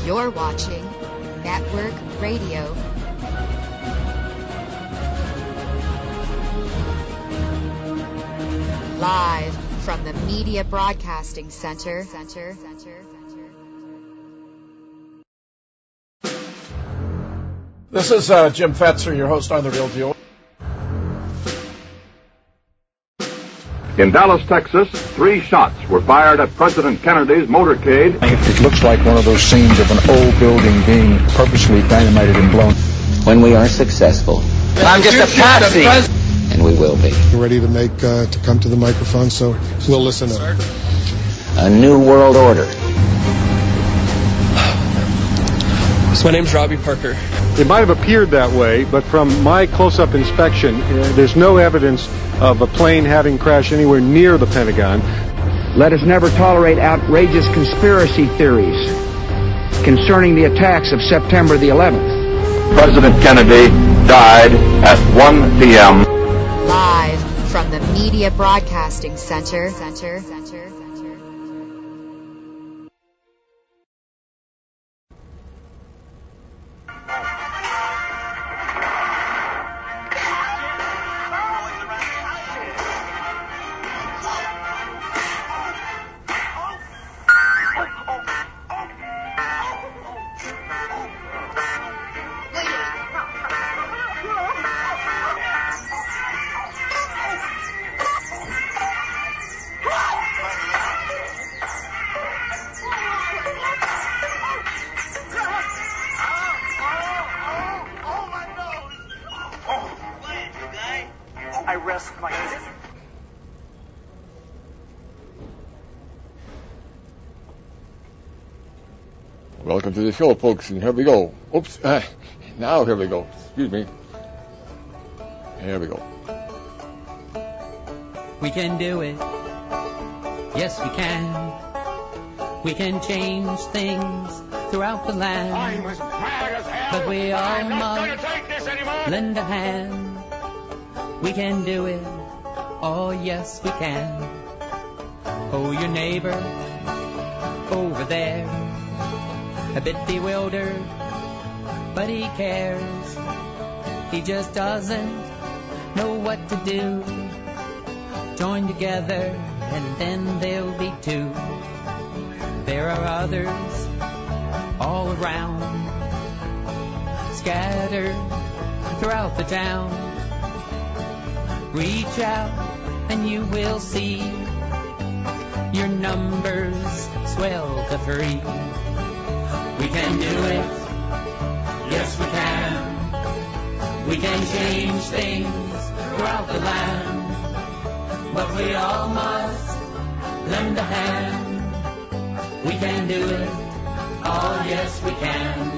You're watching Network Radio. Live from the Media Broadcasting Center. This is Jim Fetzer, your host on The Real Deal. In Dallas, Texas, 3 shots were fired at President Kennedy's motorcade. It looks like one of those scenes of an old building being purposely dynamited and blown. When we are successful, I'm just a patsy, and we will be. We're ready to come to the microphone, so we'll listen up. A new world order. My name's Robbie Parker. It might have appeared that way, but from my close-up inspection, there's no evidence of a plane having crashed anywhere near the Pentagon. Let us never tolerate outrageous conspiracy theories concerning the attacks of September the 11th. President Kennedy died at 1 p.m. Live from the Media Broadcasting Center. Welcome to the show, folks, and here we go. Oops, now here we go. Excuse me. Here we go. We can do it. Yes, we can. We can change things throughout the land. I'm as mad as hell. But we all must lend a hand. We can do it. Oh, yes, we can. Oh, your neighbor over there, a bit bewildered, but he cares. He just doesn't know what to do. Join together and then there'll be 2. There are others all around, scattered throughout the town. Reach out and you will see your numbers swell to 3. We can do it. Yes, we can. We can change things throughout the land. But we all must lend a hand. We can do it. Oh, yes, we can.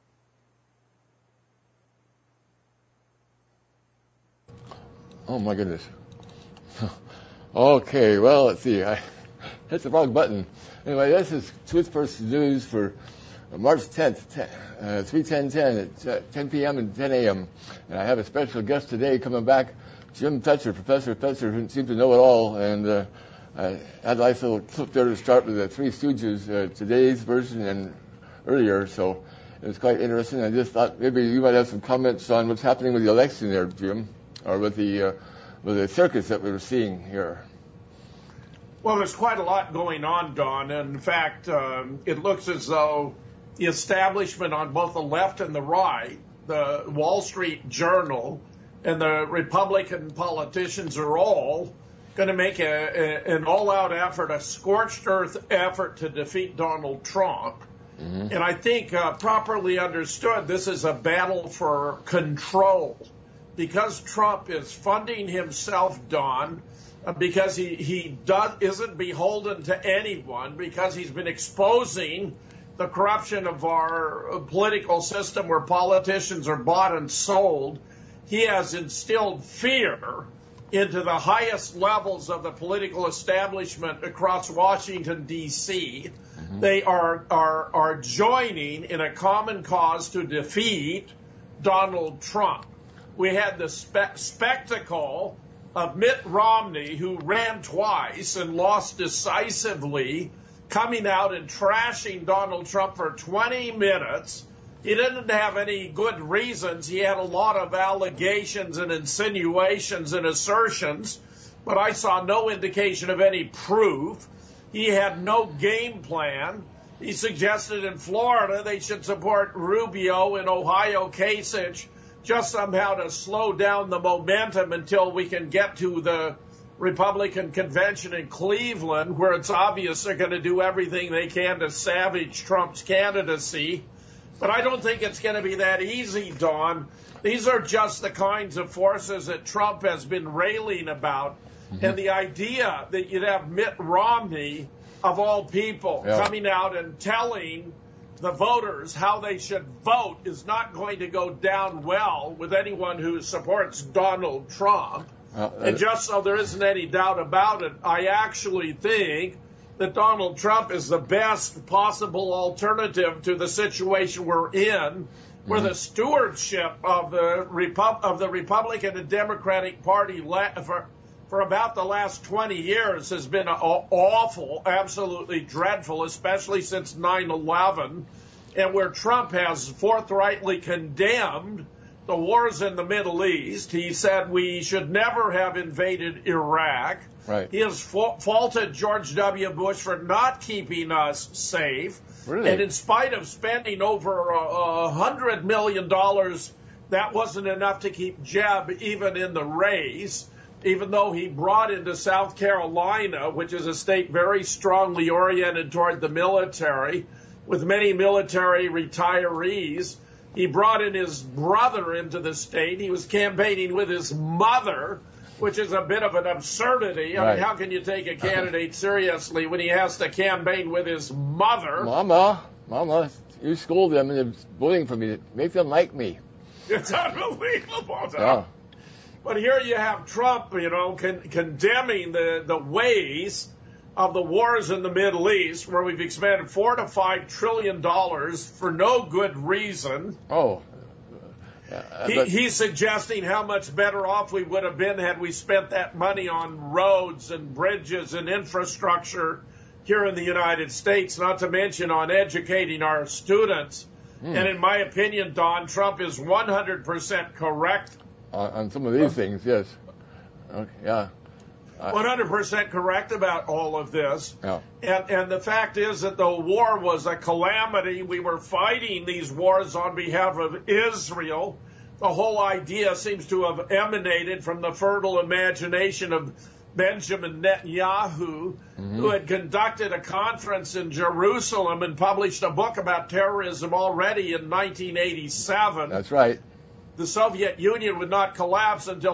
Oh, my goodness. Okay, well, let's see. I hit the wrong button. Anyway, this is Truth versus News for March 10th, 3/10/10 at 10 p.m. and 10 a.m. And I have a special guest today coming back, Jim Fetzer, Professor Fetzer, who seems to know it all. And I had a nice little clip there to start with the Three Stooges, today's version and earlier. So it was quite interesting. I just thought maybe you might have some comments on what's happening with the election there, Jim, or with the circus that we were seeing here. Well, there's quite a lot going on, Don. And in fact, it looks as though the establishment on both the left and the right, the Wall Street Journal and the Republican politicians are all going to make an all-out effort, a scorched earth effort to defeat Donald Trump. Mm-hmm. And I think properly understood, this is a battle for control. Because Trump is funding himself, Don, because he isn't beholden to anyone, because he's been exposing the corruption of our political system where politicians are bought and sold. He has instilled fear into the highest levels of the political establishment across Washington, D.C. Mm-hmm. They are joining in a common cause to defeat Donald Trump. We had the spectacle of Mitt Romney, who ran twice and lost decisively coming out and trashing Donald Trump for 20 minutes. He didn't have any good reasons. He had a lot of allegations and insinuations and assertions, but I saw no indication of any proof. He had no game plan. He suggested in Florida they should support Rubio, in Ohio Kasich, just somehow to slow down the momentum until we can get to the Republican convention in Cleveland, where it's obvious they're going to do everything they can to savage Trump's candidacy. But I don't think it's going to be that easy, Don. These are just the kinds of forces that Trump has been railing about. Mm-hmm. And the idea that you'd have Mitt Romney, of all people, coming out and telling the voters how they should vote is not going to go down well with anyone who supports Donald Trump. And just so there isn't any doubt about it, I actually think that Donald Trump is the best possible alternative to the situation we're in, where the stewardship of the Republican and Democratic Party for about the last 20 years has been awful, absolutely dreadful, especially since 9/11, and where Trump has forthrightly condemned the wars in the Middle East. He said we should never have invaded Iraq. Right. He has faulted George W. Bush for not keeping us safe. Really? And in spite of spending over $100 million, that wasn't enough to keep Jeb even in the race, even though he brought into South Carolina, which is a state very strongly oriented toward the military, with many military retirees. He brought in his brother into the state. He was campaigning with his mother, which is a bit of an absurdity. I mean, how can you take a candidate seriously when he has to campaign with his mother? Mama, you scold them and they're voting for me. Make them like me. It's unbelievable. Yeah. But here you have Trump, condemning the ways of the wars in the Middle East, where we've expended $4 to $5 trillion for no good reason. He's suggesting how much better off we would have been had we spent that money on roads and bridges and infrastructure here in the United States, not to mention on educating our students. And in my opinion, Don, Trump is 100% correct. On some of these things, yes. Okay, yeah. 100% correct about all of this. Yeah. And the fact is that the war was a calamity. We were fighting these wars on behalf of Israel. The whole idea seems to have emanated from the fertile imagination of Benjamin Netanyahu, who had conducted a conference in Jerusalem and published a book about terrorism already in 1987. That's right. The Soviet Union would not collapse until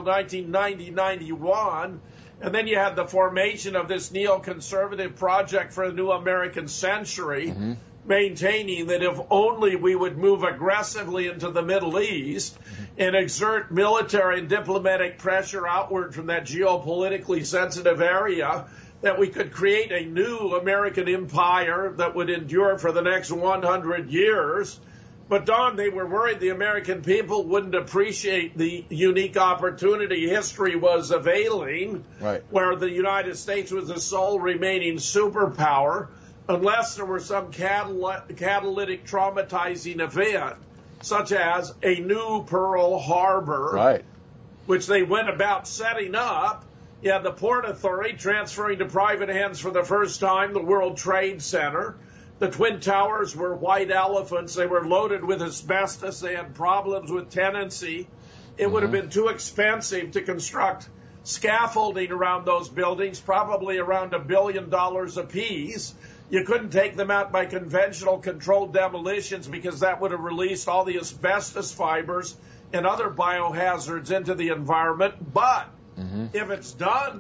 1990-91. And then you had the formation of this neoconservative project for a new American century, maintaining that if only we would move aggressively into the Middle East and exert military and diplomatic pressure outward from that geopolitically sensitive area, that we could create a new American empire that would endure for the next 100 years. But, Don, they were worried the American people wouldn't appreciate the unique opportunity history was availing, where the United States was the sole remaining superpower, unless there were some catalytic traumatizing event, such as a new Pearl Harbor, which they went about setting up. You had the Port Authority transferring to private hands for the first time the World Trade Center. The Twin Towers were white elephants. They were loaded with asbestos. They had problems with tenancy. It would have been too expensive to construct scaffolding around those buildings, probably around $1 billion apiece. You couldn't take them out by conventional controlled demolitions because that would have released all the asbestos fibers and other biohazards into the environment. But if it's done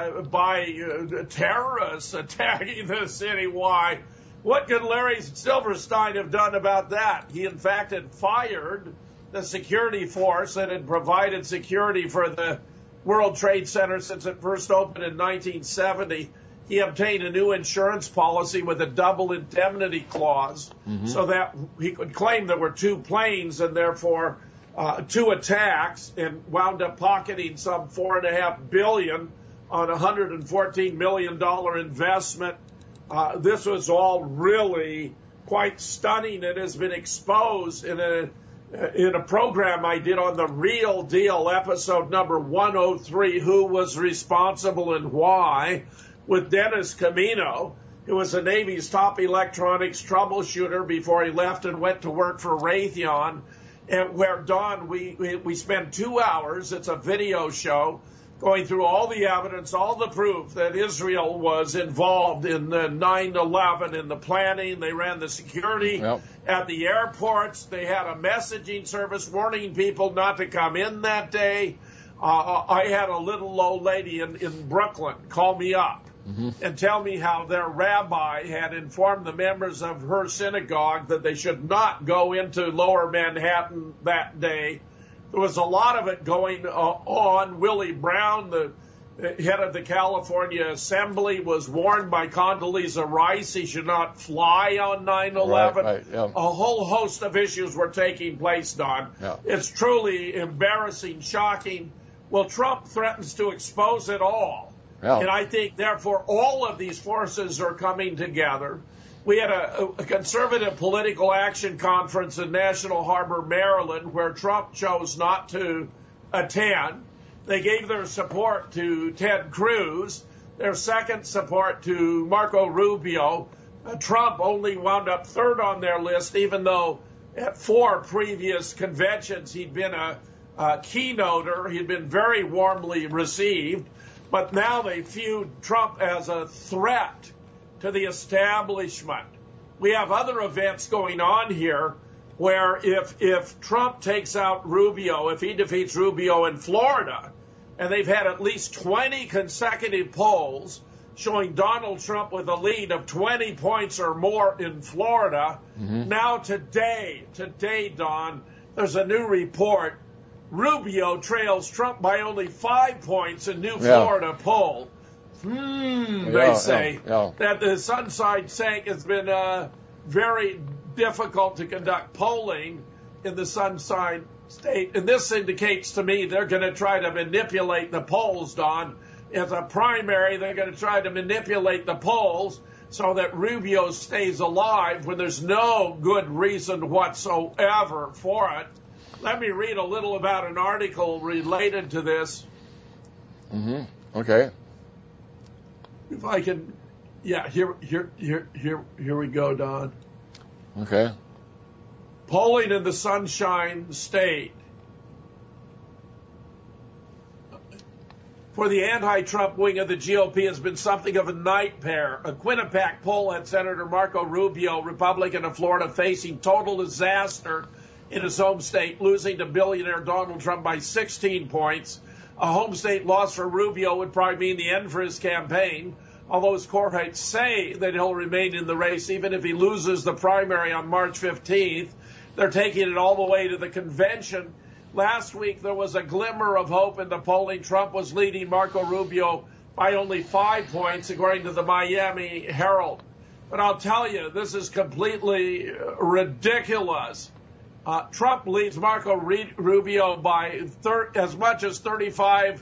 by terrorists attacking the city, why? What could Larry Silverstein have done about that? He, in fact, had fired the security force that had provided security for the World Trade Center since it first opened in 1970. He obtained a new insurance policy with a double indemnity clause so that he could claim there were two planes and therefore two attacks, and wound up pocketing some $4.5 billion on a $114 million investment This was all really quite stunning. It has been exposed in a program I did on The Real Deal, episode number 103, Who Was Responsible and Why, with Dennis Camino, who was the Navy's top electronics troubleshooter before he left and went to work for Raytheon, and where, Don, we spent 2 hours, it's a video show, going through all the evidence, all the proof that Israel was involved in the 9/11, in the planning. They ran the security at the airports. They had a messaging service warning people not to come in that day. I had a little old lady in Brooklyn call me up and tell me how their rabbi had informed the members of her synagogue that they should not go into Lower Manhattan that day. There was a lot of it going on. Willie Brown, the head of the California Assembly, was warned by Condoleezza Rice he should not fly on 9/11. Right, yeah. A whole host of issues were taking place, Don. Yeah. It's truly embarrassing, shocking. Well, Trump threatens to expose it all. Yeah. And I think, therefore, all of these forces are coming together. We had a conservative political action conference in National Harbor, Maryland, where Trump chose not to attend. They gave their support to Ted Cruz, their second support to Marco Rubio. Trump only wound up third on their list, even though at 4 previous conventions he'd been a keynoter. He'd been very warmly received. But now they viewed Trump as a threat to the establishment. We have other events going on here where if Trump takes out Rubio, if he defeats Rubio in Florida, and they've had at least 20 consecutive polls showing Donald Trump with a lead of 20 points or more in Florida, now today, Don, there's a new report. Rubio trails Trump by only 5 points in new Florida poll. They say that the Sunshine State has been very difficult to conduct polling in the Sunshine State. And this indicates to me they're going to try to manipulate the polls, Don. As a primary, they're going to try to manipulate the polls so that Rubio stays alive when there's no good reason whatsoever for it. Let me read a little about an article related to this. Okay. If I can, here we go, Don. Okay. Polling in the Sunshine State. For the anti-Trump wing of the GOP has been something of a nightmare. A Quinnipiac poll had Senator Marco Rubio, Republican of Florida, facing total disaster in his home state, losing to billionaire Donald Trump by 16 points. A home state loss for Rubio would probably mean the end for his campaign, although his cohorts say that he'll remain in the race even if he loses the primary on March 15th. They're taking it all the way to the convention. Last week, there was a glimmer of hope in the polling. Trump was leading Marco Rubio by only 5 points, according to the Miami Herald. But I'll tell you, this is completely ridiculous. Trump leads Marco Rubio by as much as 35%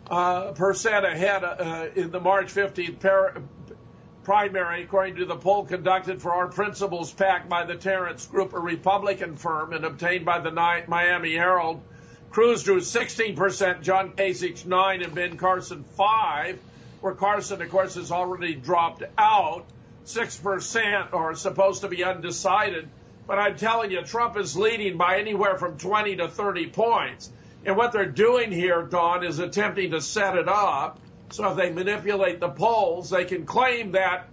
ahead in the March 15th primary, according to the poll conducted for Our Principles PAC by the Terrence Group, a Republican firm, and obtained by the Miami Herald. Cruz drew 16%, John Kasich 9%, and Ben Carson 5%, where Carson, of course, has already dropped out. 6% are supposed to be undecided. But I'm telling you, Trump is leading by anywhere from 20 to 30 points. And what they're doing here, Don, is attempting to set it up so if they manipulate the polls, they can claim that,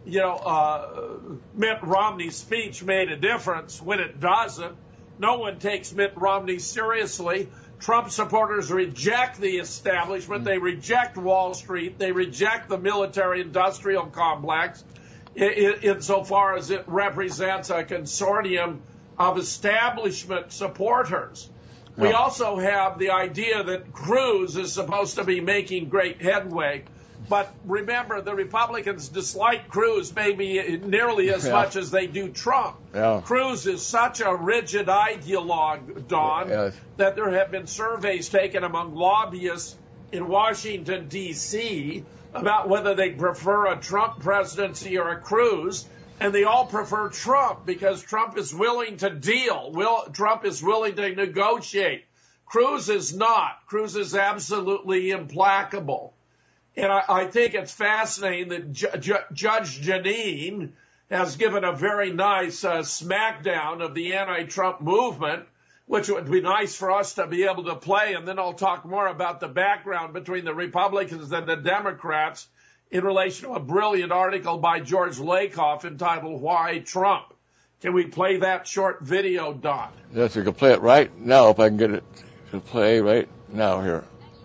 Mitt Romney's speech made a difference when it doesn't. No one takes Mitt Romney seriously. Trump supporters reject the establishment. They reject Wall Street. They reject the military-industrial complex insofar as it represents a consortium of establishment supporters. We also have the idea that Cruz is supposed to be making great headway. But remember, the Republicans dislike Cruz maybe nearly as much as they do Trump. Cruz is such a rigid ideologue, Don, that there have been surveys taken among lobbyists in Washington, D.C., about whether they prefer a Trump presidency or a Cruz, and they all prefer Trump because Trump is willing to deal. Trump is willing to negotiate. Cruz is not. Cruz is absolutely implacable. And I think it's fascinating that Judge Jeanine has given a very nice smackdown of the anti-Trump movement, which would be nice for us to be able to play. And then I'll talk more about the background between the Republicans and the Democrats in relation to a brilliant article by George Lakoff entitled Why Trump? Can we play that short video, Don? Yes, we can play it right now if I can get it to play right now here.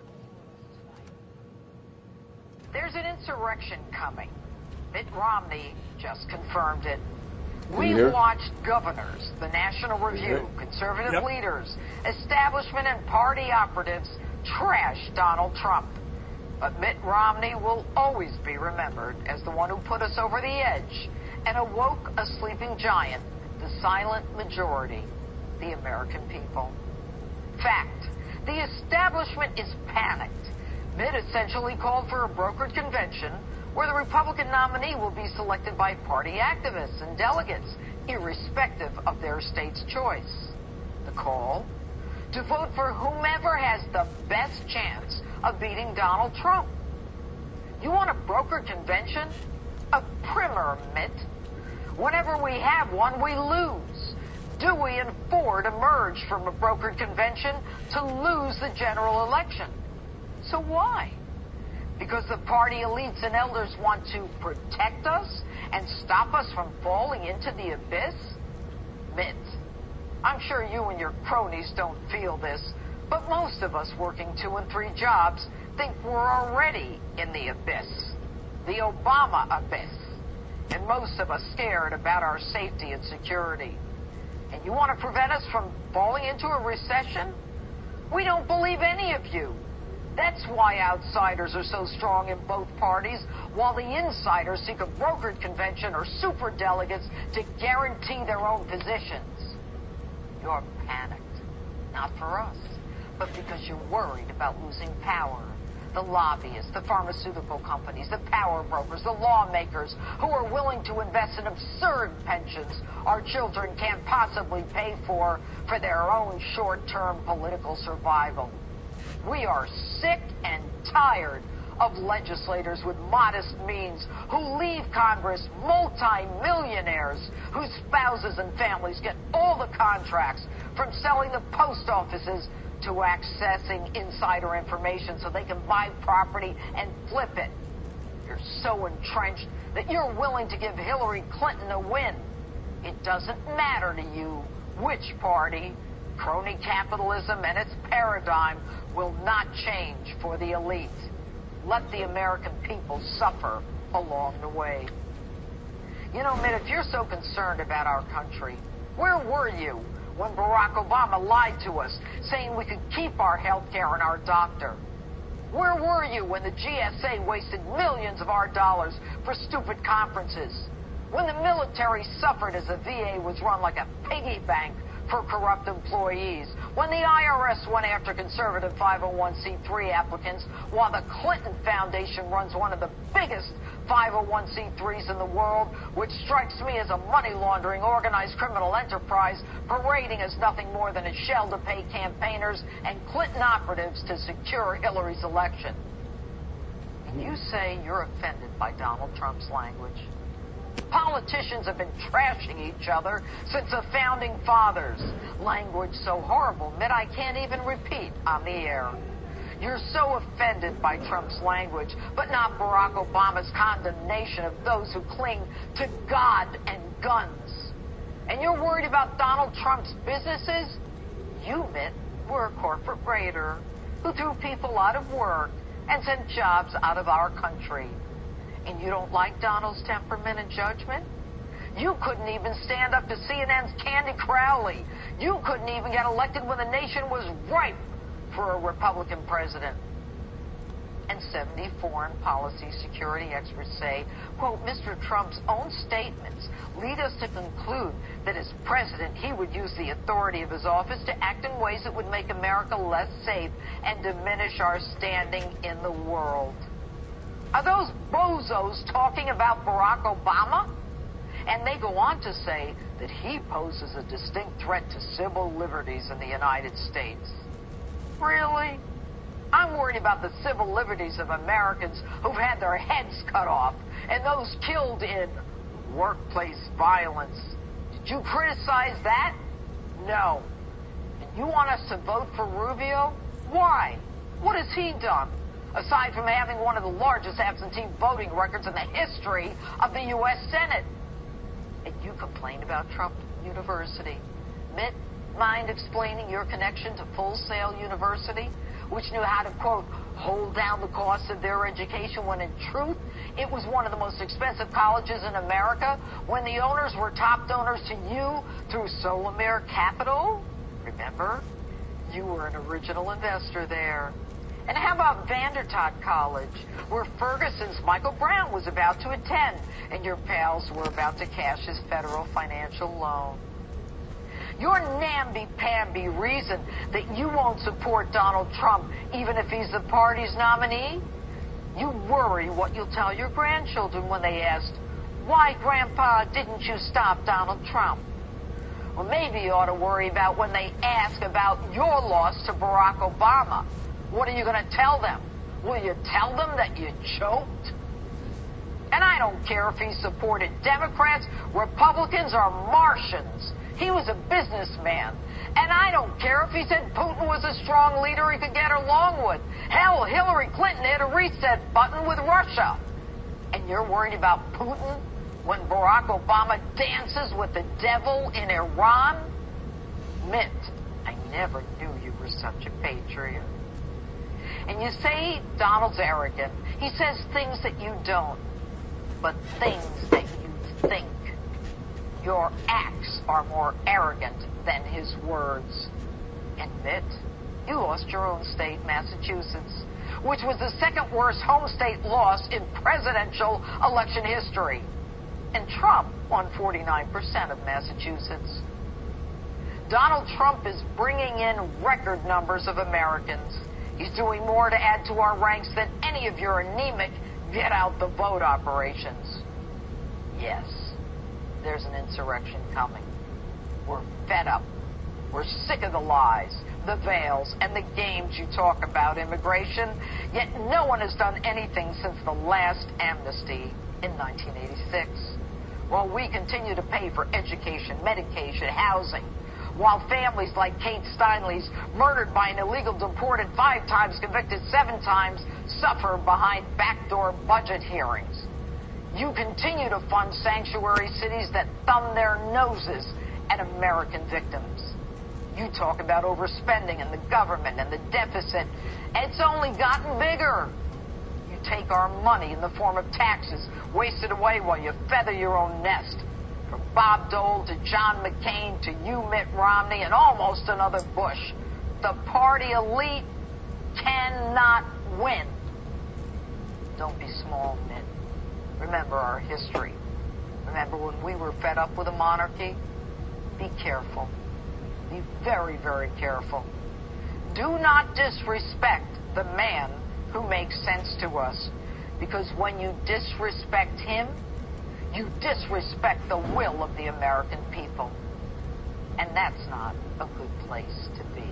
There's an insurrection coming. Mitt Romney just confirmed it. We watched governors, the National Review, conservative leaders, establishment and party operatives trash Donald Trump. But Mitt Romney will always be remembered as the one who put us over the edge and awoke a sleeping giant, the silent majority, the American people. Fact, the establishment is panicked. Mitt essentially called for a brokered convention where the Republican nominee will be selected by party activists and delegates, irrespective of their state's choice. The call? To vote for whomever has the best chance of beating Donald Trump. You want a brokered convention? A primer, Mitt. Whenever we have one, we lose. Dewey and Ford emerged from a brokered convention to lose the general election. So why? Because the party elites and elders want to protect us and stop us from falling into the abyss? Mitt, I'm sure you and your cronies don't feel this, but most of us working 2 and 3 jobs think we're already in the abyss, the Obama abyss, and most of us scared about our safety and security. And you want to prevent us from falling into a recession? We don't believe any of you. That's why outsiders are so strong in both parties, while the insiders seek a brokered convention or superdelegates to guarantee their own positions. You're panicked, not for us, but because you're worried about losing power. The lobbyists, the pharmaceutical companies, the power brokers, the lawmakers who are willing to invest in absurd pensions our children can't possibly pay for their own short-term political survival. We are sick and tired of legislators with modest means who leave Congress multi-millionaires whose spouses and families get all the contracts from selling the post offices to accessing insider information so they can buy property and flip it. You're so entrenched that you're willing to give Hillary Clinton a win. It doesn't matter to you which party. Crony capitalism and its paradigm will not change for the elite. Let the American people suffer along the way. You know, Mitt, if you're so concerned about our country, where were you when Barack Obama lied to us, saying we could keep our health care and our doctor? Where were you when the GSA wasted millions of our dollars for stupid conferences? When the military suffered as the VA was run like a piggy bank for corrupt employees, when the IRS went after conservative 501c3 applicants, while the Clinton Foundation runs one of the biggest 501c3s in the world, which strikes me as a money laundering organized criminal enterprise parading as nothing more than a shell to pay campaigners and Clinton operatives to secure Hillary's election. And you say you're offended by Donald Trump's language? Politicians have been trashing each other since the founding fathers. Language so horrible, Mitt, I can't even repeat on the air. You're so offended by Trump's language, but not Barack Obama's condemnation of those who cling to God and guns. And you're worried about Donald Trump's businesses? You, Mitt, were a corporate raider who threw people out of work and sent jobs out of our country. And you don't like Donald's temperament and judgment? You couldn't even stand up to CNN's Candy Crowley. You couldn't even get elected when the nation was ripe for a Republican president. and 70 foreign policy security experts say, quote, Mr. Trump's own statements lead us to conclude that as president, he would use the authority of his office to act in ways that would make America less safe and diminish our standing in the world. Are those bozos talking about Barack Obama? And they go on to say that he poses a distinct threat to civil liberties in the United States. Really? I'm worried about the civil liberties of Americans who've had their heads cut off and those killed in workplace violence. Did you criticize that? No. And you want us to vote for Rubio? Why? What has he done? Aside from having one of the largest absentee voting records in the history of the U.S. Senate. And you complain about Trump University. Mitt, mind explaining your connection to Full Sail University, which knew how to, quote, hold down the cost of their education when in truth it was one of the most expensive colleges in America when the owners were top donors to you through Solamere Capital? Remember? You were an original investor there. And how about Vandertot College, where Ferguson's Michael Brown was about to attend, and your pals were about to cash his federal financial loan? Your namby-pamby reason that you won't support Donald Trump even if he's the party's nominee? You worry what you'll tell your grandchildren when they ask, why, Grandpa, didn't you stop Donald Trump? Or maybe you ought to worry about when they ask about your loss to Barack Obama. What are you going to tell them? Will you tell them that you choked? And I don't care if he supported Democrats, Republicans, or Martians. He was a businessman. And I don't care if he said Putin was a strong leader he could get along with. Hell, Hillary Clinton hit a reset button with Russia. And you're worried about Putin when Barack Obama dances with the devil in Iran? Mitt, I never knew you were such a patriot. And you say Donald's arrogant. He says things that you don't, but things that you think. Your acts are more arrogant than his words. Admit, you lost your own state, Massachusetts, which was the second worst home state loss in presidential election history. And Trump won 49% of Massachusetts. Donald Trump is bringing in record numbers of Americans. He's doing more to add to our ranks than any of your anemic get-out-the-vote operations. Yes, there's an insurrection coming. We're fed up. We're sick of the lies, the veils, and the games you talk about immigration, yet no one has done anything since the last amnesty in 1986. While we continue to pay for education, medication, housing, while families like Kate Steinle's, murdered by an illegal deported 5 times, convicted 7 times, suffer behind backdoor budget hearings. You continue to fund sanctuary cities that thumb their noses at American victims. You talk about overspending in the government and the deficit. It's only gotten bigger. You take our money in the form of taxes, waste it away while you feather your own nest. From Bob Dole to John McCain to you, Mitt Romney, and almost another Bush. The party elite cannot win. Don't be small, Mitt. Remember our history. Remember when we were fed up with a monarchy? Be careful. Be very, very careful. Do not disrespect the man who makes sense to us, because when you disrespect him, you disrespect the will of the American people. And that's not a good place to be.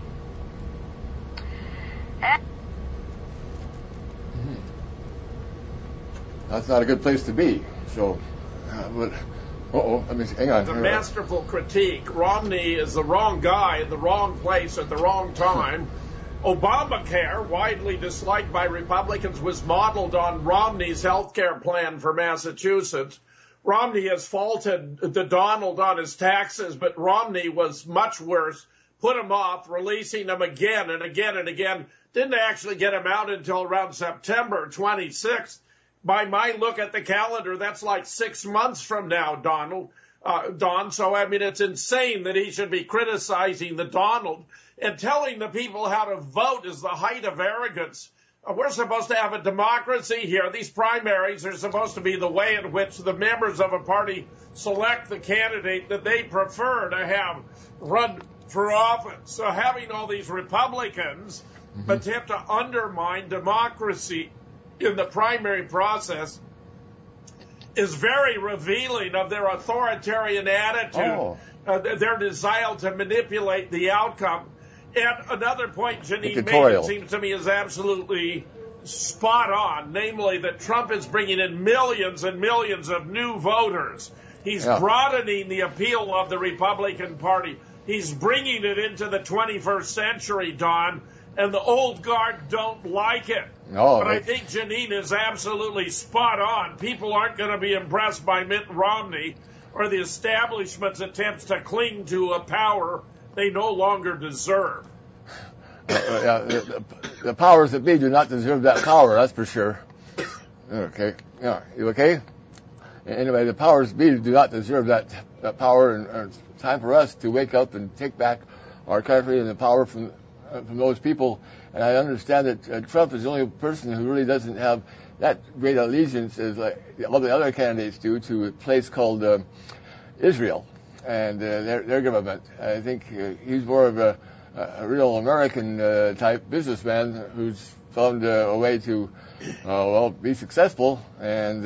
That's not a good place to be. So, let me see. Hang on. The masterful critique. Romney is the wrong guy in the wrong place at the wrong time. Obamacare, widely disliked by Republicans, was modeled on Romney's health care plan for Massachusetts. Romney has faulted the Donald on his taxes, but Romney was much worse. Put him off, releasing him again and again and again. Didn't actually get him out until around September 26th. By my look at the calendar, that's like 6 months from now, Don. So, I mean, it's insane that he should be criticizing the Donald and telling the people how to vote is the height of arrogance. We're supposed to have a democracy here. These primaries are supposed to be the way in which the members of a party select the candidate that they prefer to have run for office. So having all these Republicans attempt to undermine democracy in the primary process is very revealing of their authoritarian attitude, their desire to manipulate the outcome. And another point Janine made, it seems to me, is absolutely spot on, namely that Trump is bringing in millions and millions of new voters. He's broadening the appeal of the Republican Party. He's bringing it into the 21st century, Don, and the old guard don't like it. But I think Janine is absolutely spot on. People aren't going to be impressed by Mitt Romney or the establishment's attempts to cling to a power they no longer deserve. The powers that be do not deserve that power, that's for sure. Okay. Yeah, you okay? Anyway, the powers that be do not deserve that power, and it's time for us to wake up and take back our country and the power from those people. And I understand that Trump is the only person who really doesn't have that great allegiance as all the other candidates do to a place called Israel and their government. I think he's more of a real American type businessman who's found a way to be successful and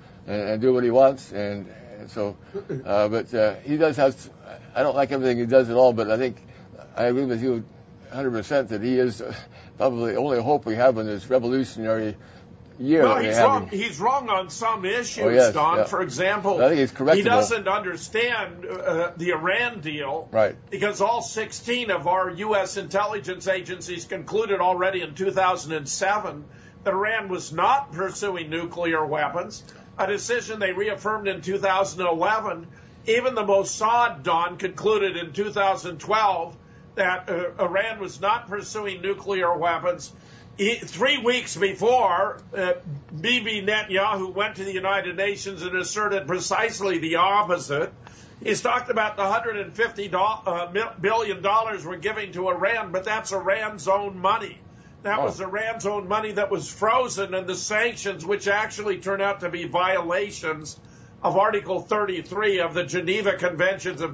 do what he wants. And so, but he does have. I don't like everything he does at all, but I think I agree with you 100% that he is probably the only hope we have in this revolutionary year. Well, he's wrong on some issues, Don. Yeah. For example, I think he's correctable. He doesn't understand the Iran deal, right? Because all 16 of our U.S. intelligence agencies concluded already in 2007 that Iran was not pursuing nuclear weapons, a decision they reaffirmed in 2011. Even the Mossad, Don, concluded in 2012 that Iran was not pursuing nuclear weapons. 3 weeks before, Bibi Netanyahu went to the United Nations and asserted precisely the opposite. He's talked about the $150 billion we're giving to Iran, but that's Iran's own money. That was Iran's own money that was frozen, and the sanctions, which actually turned out to be violations of Article 33 of the Geneva Conventions of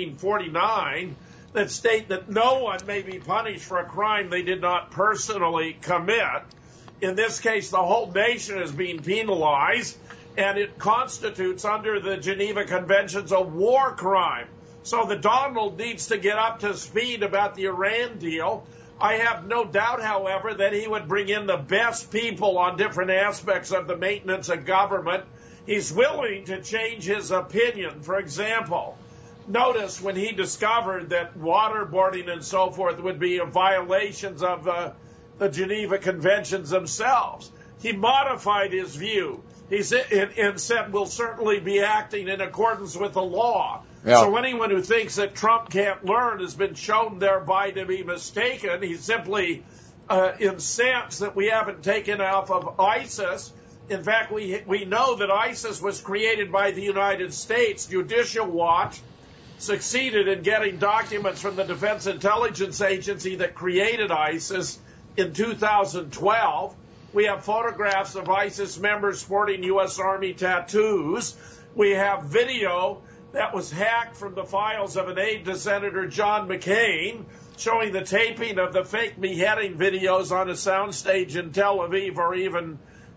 1949, that state that no one may be punished for a crime they did not personally commit. In this case, the whole nation is being penalized, and it constitutes under the Geneva Conventions a war crime. So the Donald needs to get up to speed about the Iran deal. I have no doubt, however, that he would bring in the best people on different aspects of the maintenance of government. He's willing to change his opinion. For example, notice when he discovered that waterboarding and so forth would be violations of the Geneva Conventions themselves, he modified his view. He said, and said, we'll certainly be acting in accordance with the law. Yeah. So anyone who thinks that Trump can't learn has been shown thereby to be mistaken. He's simply incensed that we haven't taken off of ISIS. In fact, we know that ISIS was created by the United States. Judicial Watch succeeded in getting documents from the Defense Intelligence Agency that created ISIS in 2012. We have photographs of ISIS members sporting U.S. Army tattoos. We have video that was hacked from the files of an aide to Senator John McCain, showing the taping of the fake beheading videos on a soundstage in Tel Aviv or even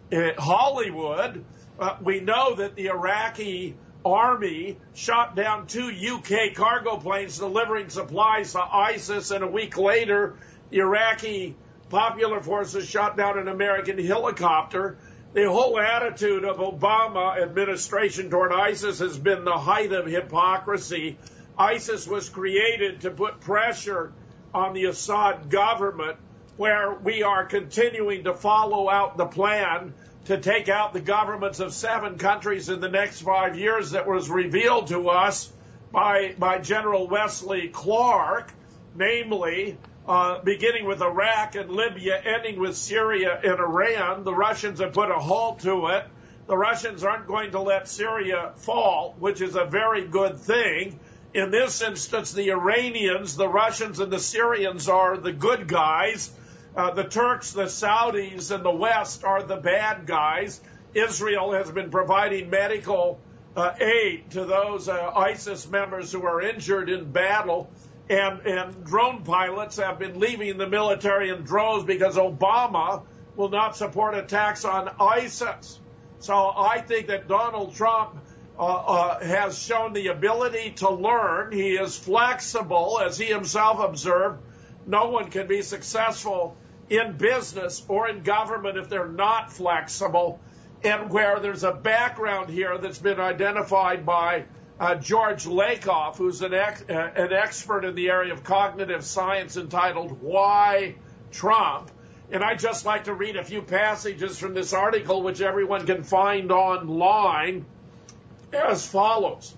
Hollywood. We know that the Iraqi army shot down 2 UK cargo planes delivering supplies to ISIS, and a week later, the Iraqi Popular Forces shot down an American helicopter. The whole attitude of Obama administration toward ISIS has been the height of hypocrisy. ISIS was created to put pressure on the Assad government, where we are continuing to follow out the plan to take out the governments of 7 countries in the next 5 years that was revealed to us by General Wesley Clark, namely beginning with Iraq and Libya, ending with Syria and Iran. The Russians have put a halt to it. The Russians aren't going to let Syria fall, which is a very good thing. In this instance, the Iranians, the Russians, and the Syrians are the good guys. The Turks, the Saudis, and the West are the bad guys. Israel has been providing medical aid to those ISIS members who are injured in battle. And drone pilots have been leaving the military in droves because Obama will not support attacks on ISIS. So I think that Donald Trump has shown the ability to learn. He is flexible, as he himself observed. No one can be successful in business or in government if they're not flexible. And where there's a background here that's been identified by George Lakoff, who's an expert in the area of cognitive science, entitled Why Trump? And I'd just like to read a few passages from this article, which everyone can find online, as follows.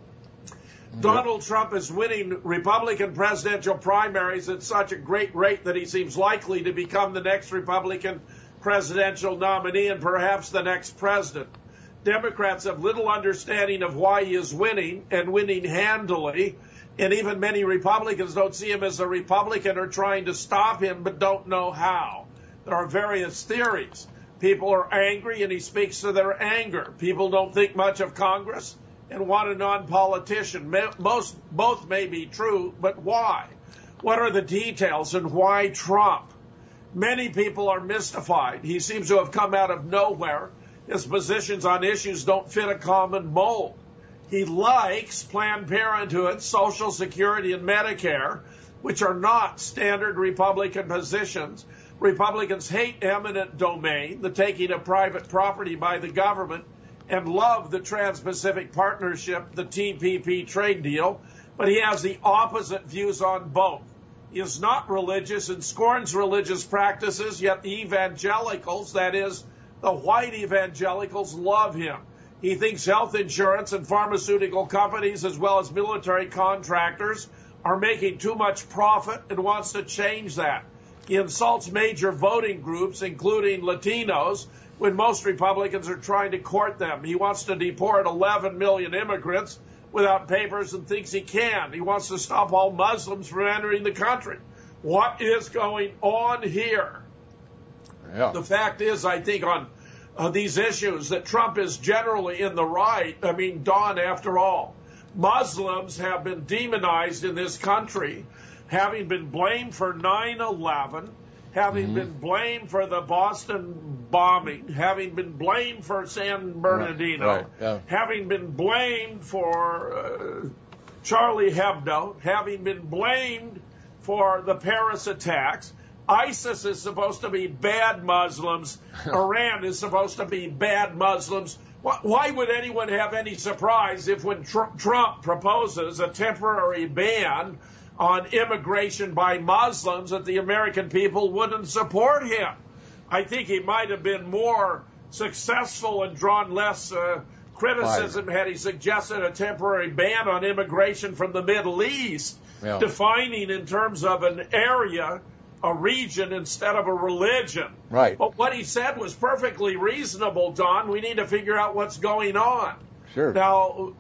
Donald Trump is winning Republican presidential primaries at such a great rate that he seems likely to become the next Republican presidential nominee and perhaps the next president. Democrats have little understanding of why he is winning, and winning handily, and even many Republicans don't see him as a Republican or trying to stop him, but don't know how. There are various theories. People are angry, and he speaks to their anger. People don't think much of Congress and want a non-politician. Both may be true, but why? What are the details, and why Trump? Many people are mystified. He seems to have come out of nowhere. His positions on issues don't fit a common mold. He likes Planned Parenthood, Social Security, and Medicare, which are not standard Republican positions. Republicans hate eminent domain, the taking of private property by the government, and love the Trans-Pacific Partnership, the TPP trade deal, but he has the opposite views on both. He is not religious and scorns religious practices, yet the evangelicals, that is, the white evangelicals, love him. He thinks health insurance and pharmaceutical companies, as well as military contractors, are making too much profit and wants to change that. He insults major voting groups, including Latinos, when most Republicans are trying to court them. He wants to deport 11 million immigrants without papers and thinks he can. He wants to stop all Muslims from entering the country. What is going on here? Yeah. The fact is, I think, on these issues, that Trump is generally in the right. I mean, Don, after all, Muslims have been demonized in this country, having been blamed for 9/11, having been blamed for the Boston bombing, having been blamed for San Bernardino, having been blamed for Charlie Hebdo, having been blamed for the Paris attacks. ISIS is supposed to be bad Muslims. Iran is supposed to be bad Muslims. Why would anyone have any surprise if when Trump proposes a temporary ban on immigration by Muslims that the American people wouldn't support him? I think he might have been more successful and drawn less criticism had he suggested a temporary ban on immigration from the Middle East, defining in terms of an area, a region instead of a religion. Right. But what he said was perfectly reasonable, Don. We need to figure out what's going on. Sure. Now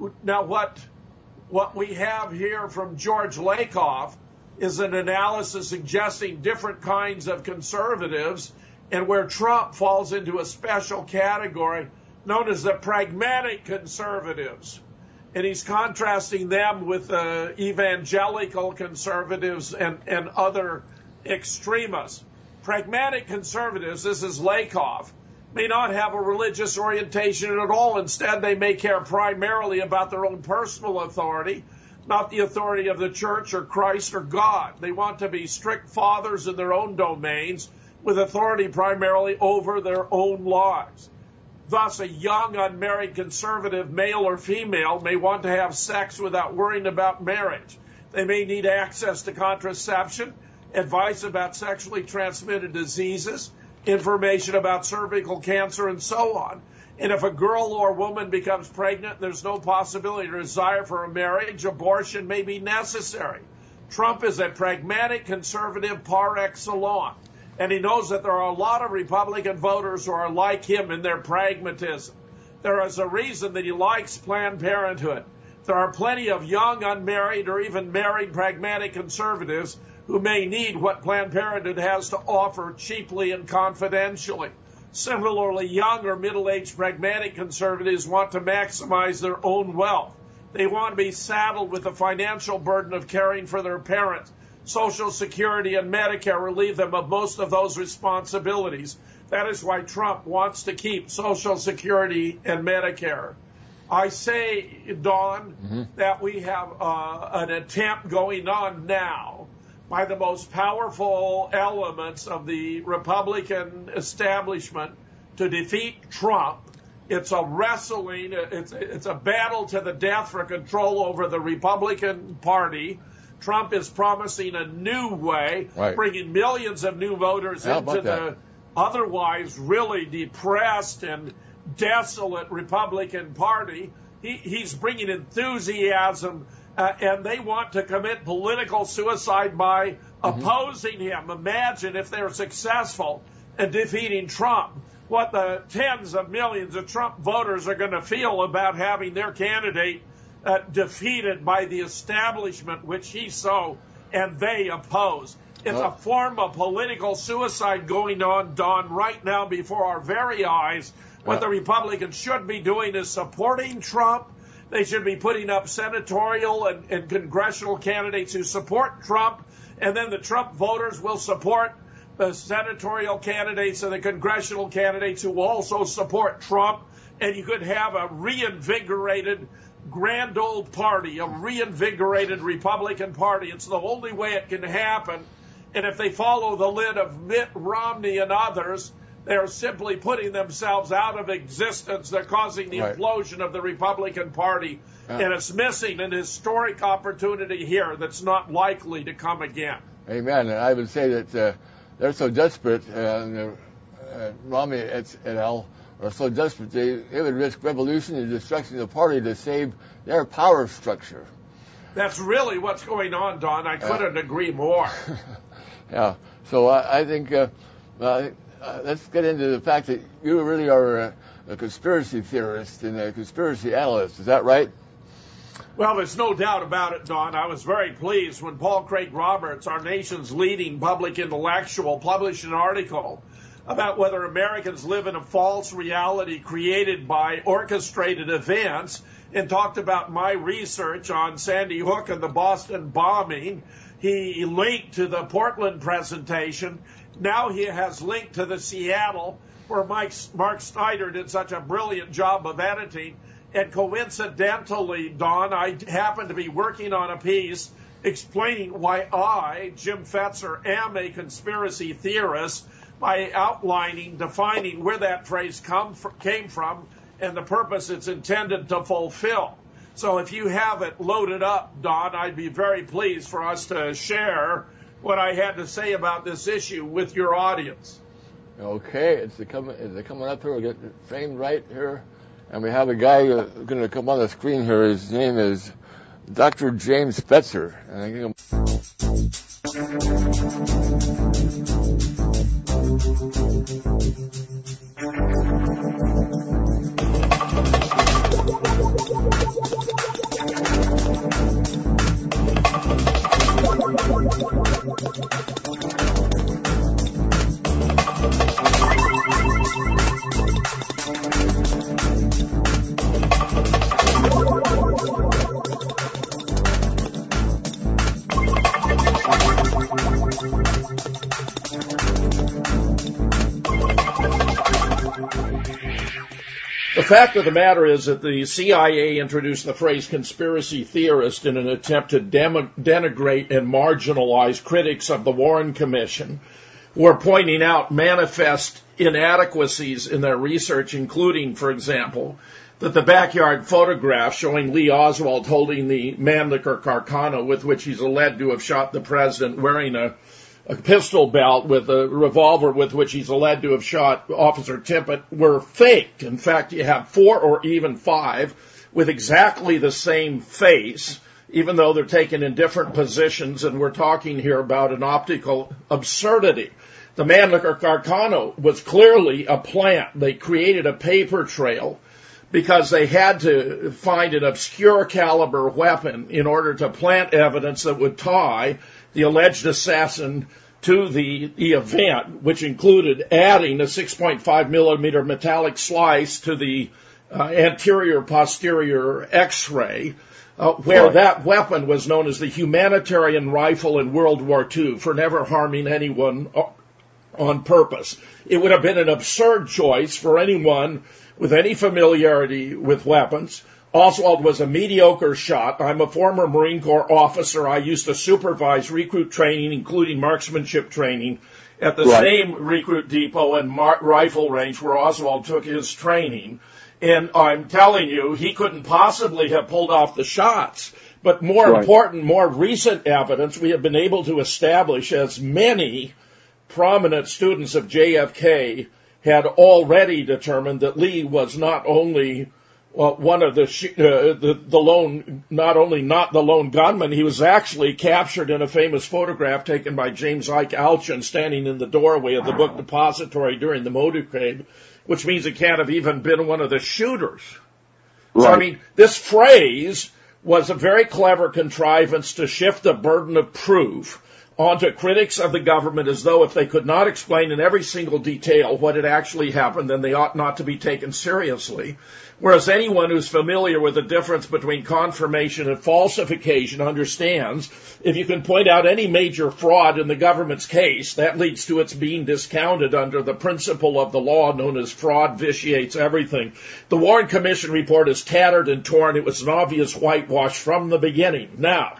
what we have here from George Lakoff is an analysis suggesting different kinds of conservatives, and where Trump falls into a special category known as the pragmatic conservatives. And he's contrasting them with evangelical conservatives and other extremists. Pragmatic conservatives, this is Lakoff, may not have a religious orientation at all. Instead, they may care primarily about their own personal authority, not the authority of the church or Christ or God. They want to be strict fathers in their own domains with authority primarily over their own lives. Thus, a young, unmarried conservative, male or female, may want to have sex without worrying about marriage. They may need access to contraception, advice about sexually transmitted diseases, information about cervical cancer, and so on. And if a girl or woman becomes pregnant, there's no possibility or desire for a marriage, abortion may be necessary. Trump is a pragmatic conservative par excellence, and he knows that there are a lot of Republican voters who are like him in their pragmatism. There is a reason that he likes Planned Parenthood. There are plenty of young, unmarried, or even married pragmatic conservatives who may need what Planned Parenthood has to offer cheaply and confidentially. Similarly, young or middle-aged pragmatic conservatives want to maximize their own wealth. They want to be saddled with the financial burden of caring for their parents. Social Security and Medicare relieve them of most of those responsibilities. That is why Trump wants to keep Social Security and Medicare. I say, Don, that we have an attempt going on now by the most powerful elements of the Republican establishment to defeat Trump. It's a wrestling, it's a battle to the death for control over the Republican Party. Trump is promising a new way, bringing millions of new voters into the otherwise really depressed and desolate Republican Party. He's bringing enthusiasm, and they want to commit political suicide by opposing him. Imagine if they're successful in defeating Trump, what the tens of millions of Trump voters are going to feel about having their candidate defeated by the establishment, which he so and they oppose. It's a form of political suicide going on, Don, right now before our very eyes. What the Republicans should be doing is supporting Trump. They should be putting up senatorial and congressional candidates who support Trump, and then the Trump voters will support the senatorial candidates and the congressional candidates who also support Trump, and you could have a reinvigorated grand old party, a reinvigorated Republican Party. It's the only way it can happen. And if they follow the lead of Mitt Romney and others, they're simply putting themselves out of existence. They're causing the implosion of the Republican Party. And it's missing an historic opportunity here that's not likely to come again. Amen. And I would say that they're so desperate, Romney et al. Are so desperate, they would risk revolution and destruction of the party to save their power structure. That's really what's going on, Don. I couldn't agree more. Yeah. So I think let's get into the fact that you really are a conspiracy theorist and a conspiracy analyst. Is that right? Well, there's no doubt about it, Don. I was very pleased when Paul Craig Roberts, our nation's leading public intellectual, published an article about whether Americans live in a false reality created by orchestrated events, and talked about my research on Sandy Hook and the Boston bombing. He linked to the Portland presentation. Now he has linked to the Seattle, where Mark Snyder did such a brilliant job of editing. And coincidentally, Don, I happen to be working on a piece explaining why I, Jim Fetzer, am a conspiracy theorist, by outlining, defining where that phrase came from and the purpose it's intended to fulfill. So if you have it loaded up, Don, I'd be very pleased for us to share what I had to say about this issue with your audience. Okay, it's coming up here. We'll get it framed right here. And we have a guy going to come on the screen here. His name is Dr. James Fetzer. And The fact of the matter is that the CIA introduced the phrase conspiracy theorist in an attempt to denigrate and marginalize critics of the Warren Commission, who are pointing out manifest inadequacies in their research, including, for example, that the backyard photograph showing Lee Oswald holding the Mannlicher Carcano with which he's alleged to have shot the president, wearing a pistol belt with a revolver with which he's alleged to have shot Officer Tippit, were faked. In fact, you have 4 or even 5 with exactly the same face, even though they're taken in different positions, and we're talking here about an optical absurdity. The Mannlicher Carcano was clearly a plant. They created a paper trail because they had to find an obscure caliber weapon in order to plant evidence that would tie the alleged assassin to the event, which included adding a 6.5 millimeter metallic slice to the anterior-posterior X-ray, where that weapon was known as the humanitarian rifle in World War II for never harming anyone on purpose. It would have been an absurd choice for anyone with any familiarity with weapons. Oswald was a mediocre shot. I'm a former Marine Corps officer. I used to supervise recruit training, including marksmanship training, at the same recruit depot and rifle range where Oswald took his training. And I'm telling you, he couldn't possibly have pulled off the shots. But more important, more recent evidence, we have been able to establish, as many prominent students of JFK had already determined, that Lee was not only one of the lone, not the lone gunman, he was actually captured in a famous photograph taken by James Ike Alchin standing in the doorway of the book depository during the motorcade, which means it can't have even been one of the shooters. Right. So, I mean, this phrase was a very clever contrivance to shift the burden of proof onto critics of the government, as though if they could not explain in every single detail what had actually happened, then they ought not to be taken seriously. Whereas anyone who's familiar with the difference between confirmation and falsification understands if you can point out any major fraud in the government's case, that leads to its being discounted under the principle of the law known as fraud vitiates everything. The Warren Commission report is tattered and torn. It was an obvious whitewash from the beginning. Now,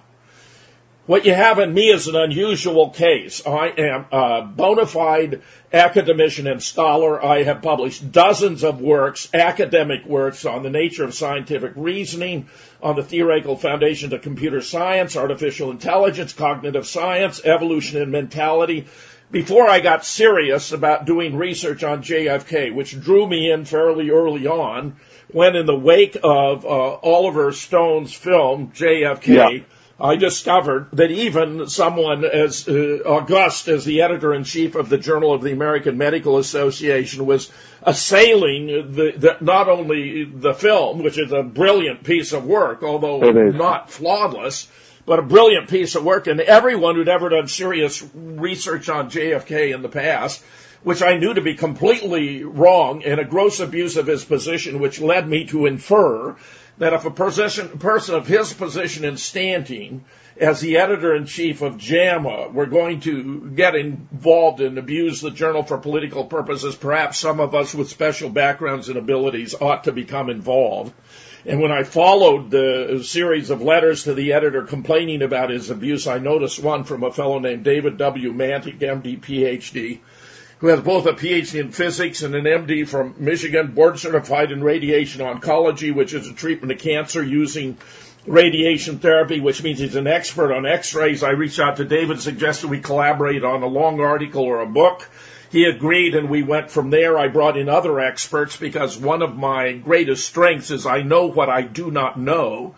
what you have in me is an unusual case. I am a bona fide academician and scholar. I have published dozens of works, academic works, on the nature of scientific reasoning, on the theoretical foundation to computer science, artificial intelligence, cognitive science, evolution and mentality, before I got serious about doing research on JFK, which drew me in fairly early on, when in the wake of Oliver Stone's film, JFK, I discovered that even someone as august as the editor-in-chief of the Journal of the American Medical Association was assailing not only the film, which is a brilliant piece of work, although not flawless, but a brilliant piece of work, and everyone who'd ever done serious research on JFK in the past, which I knew to be completely wrong and a gross abuse of his position, which led me to infer that if a person of his position and standing as the editor-in-chief of JAMA were going to get involved and abuse the journal for political purposes, perhaps some of us with special backgrounds and abilities ought to become involved. And when I followed the series of letters to the editor complaining about his abuse, I noticed one from a fellow named David W. Mantic, MD, PhD, who has both a PhD in physics and an MD from Michigan, board certified in radiation oncology, which is a treatment of cancer using radiation therapy, which means he's an expert on X-rays. I reached out to David, suggested we collaborate on a long article or a book. He agreed, and we went from there. I brought in other experts because one of my greatest strengths is I know what I do not know.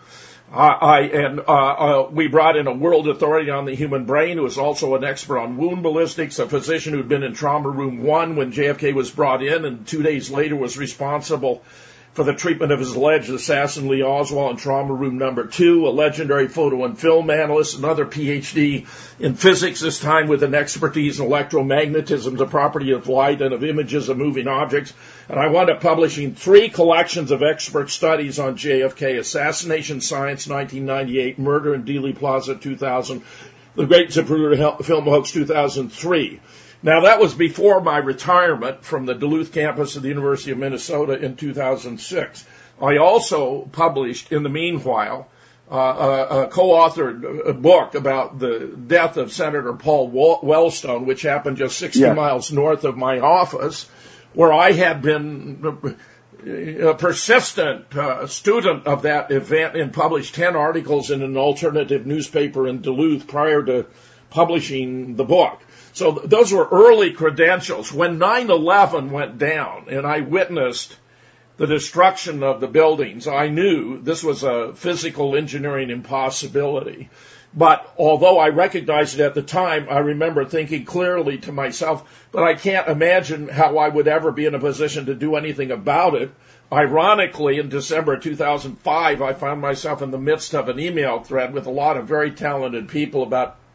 We brought in a world authority on the human brain who is also an expert on wound ballistics, a physician who'd been in Trauma Room 1 when JFK was brought in and 2 days later was responsible for the treatment of his alleged assassin Lee Oswald in Trauma Room number 2, a legendary photo and film analyst, another PhD in physics, this time with an expertise in electromagnetism, the property of light and of images of moving objects. And I wound up publishing 3 collections of expert studies on JFK: Assassination Science, 1998, Murder in Dealey Plaza, 2000, The Great Zapruder Film Hoax, 2003. Now, that was before my retirement from the Duluth campus of the University of Minnesota in 2006. I also published, in the meanwhile, a co-authored book about the death of Senator Paul Wellstone, which happened just 60 miles north of my office, where I had been a persistent student of that event and published 10 articles in an alternative newspaper in Duluth prior to publishing the book. So those were early credentials. When 9/11 went down and I witnessed the destruction of the buildings, I knew this was a physical engineering impossibility. But although I recognized it at the time, I remember thinking clearly to myself, but I can't imagine how I would ever be in a position to do anything about it. Ironically, in December 2005, I found myself in the midst of an email thread with a lot of very talented people about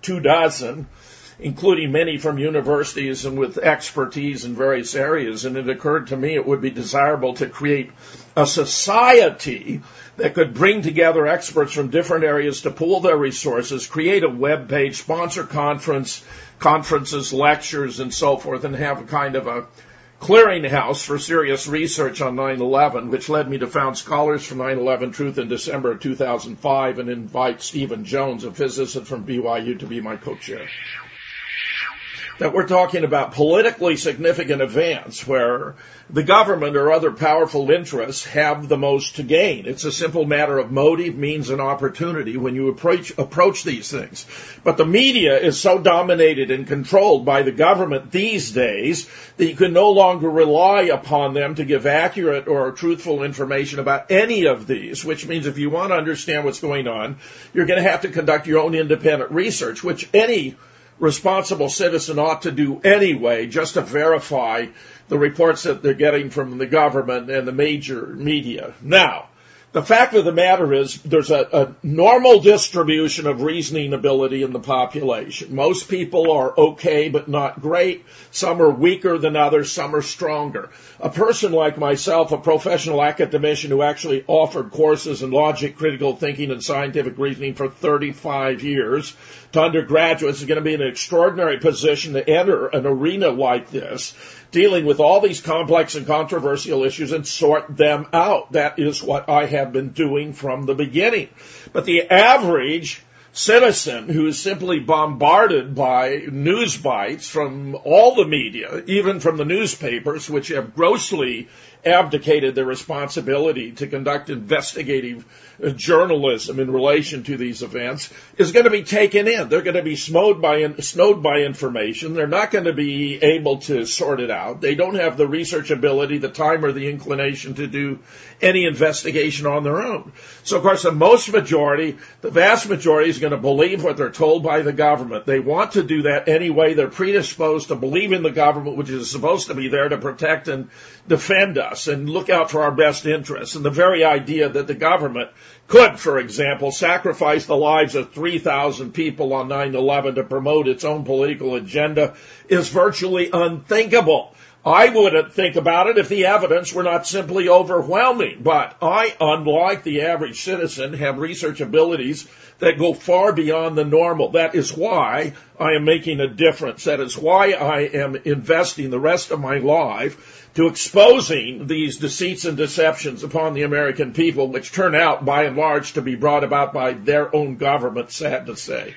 24, including many from universities and with expertise in various areas. And it occurred to me it would be desirable to create a society that could bring together experts from different areas to pool their resources, create a web page, sponsor conferences, lectures, and so forth, and have a kind of a clearinghouse for serious research on 9/11, which led me to found Scholars for 9/11 Truth in December of 2005 and invite Stephen Jones, a physicist from BYU, to be my co-chair. That we're talking about politically significant events where the government or other powerful interests have the most to gain. It's a simple matter of motive, means, and opportunity when you approach these things. But the media is so dominated and controlled by the government these days that you can no longer rely upon them to give accurate or truthful information about any of these, which means if you want to understand what's going on, you're going to have to conduct your own independent research, which any responsible citizen ought to do anyway, just to verify the reports that they're getting from the government and the major media. Now, the fact of the matter is there's a normal distribution of reasoning ability in the population. Most people are okay but not great. Some are weaker than others. Some are stronger. A person like myself, a professional academician who actually offered courses in logic, critical thinking, and scientific reasoning for 35 years to undergraduates, is going to be in an extraordinary position to enter an arena like this, dealing with all these complex and controversial issues and sort them out. That is what I have been doing from the beginning. But the average citizen who is simply bombarded by news bites from all the media, even from the newspapers, which have grossly abdicated their responsibility to conduct investigative journalism in relation to these events, is going to be taken in. They're going to be snowed by information. They're not going to be able to sort it out. They don't have the research ability, the time, or the inclination to do any investigation on their own. So, of course, the vast majority is going to believe what they're told by the government. They want to do that anyway. They're predisposed to believe in the government, which is supposed to be there to protect and defend us and look out for our best interests. And the very idea that the government could, for example, sacrifice the lives of 3,000 people on 9/11 to promote its own political agenda is virtually unthinkable. I wouldn't think about it if the evidence were not simply overwhelming. But I, unlike the average citizen, have research abilities that go far beyond the normal. That is why I am making a difference. That is why I am investing the rest of my life to exposing these deceits and deceptions upon the American people, which turn out, by and large, to be brought about by their own government, sad to say.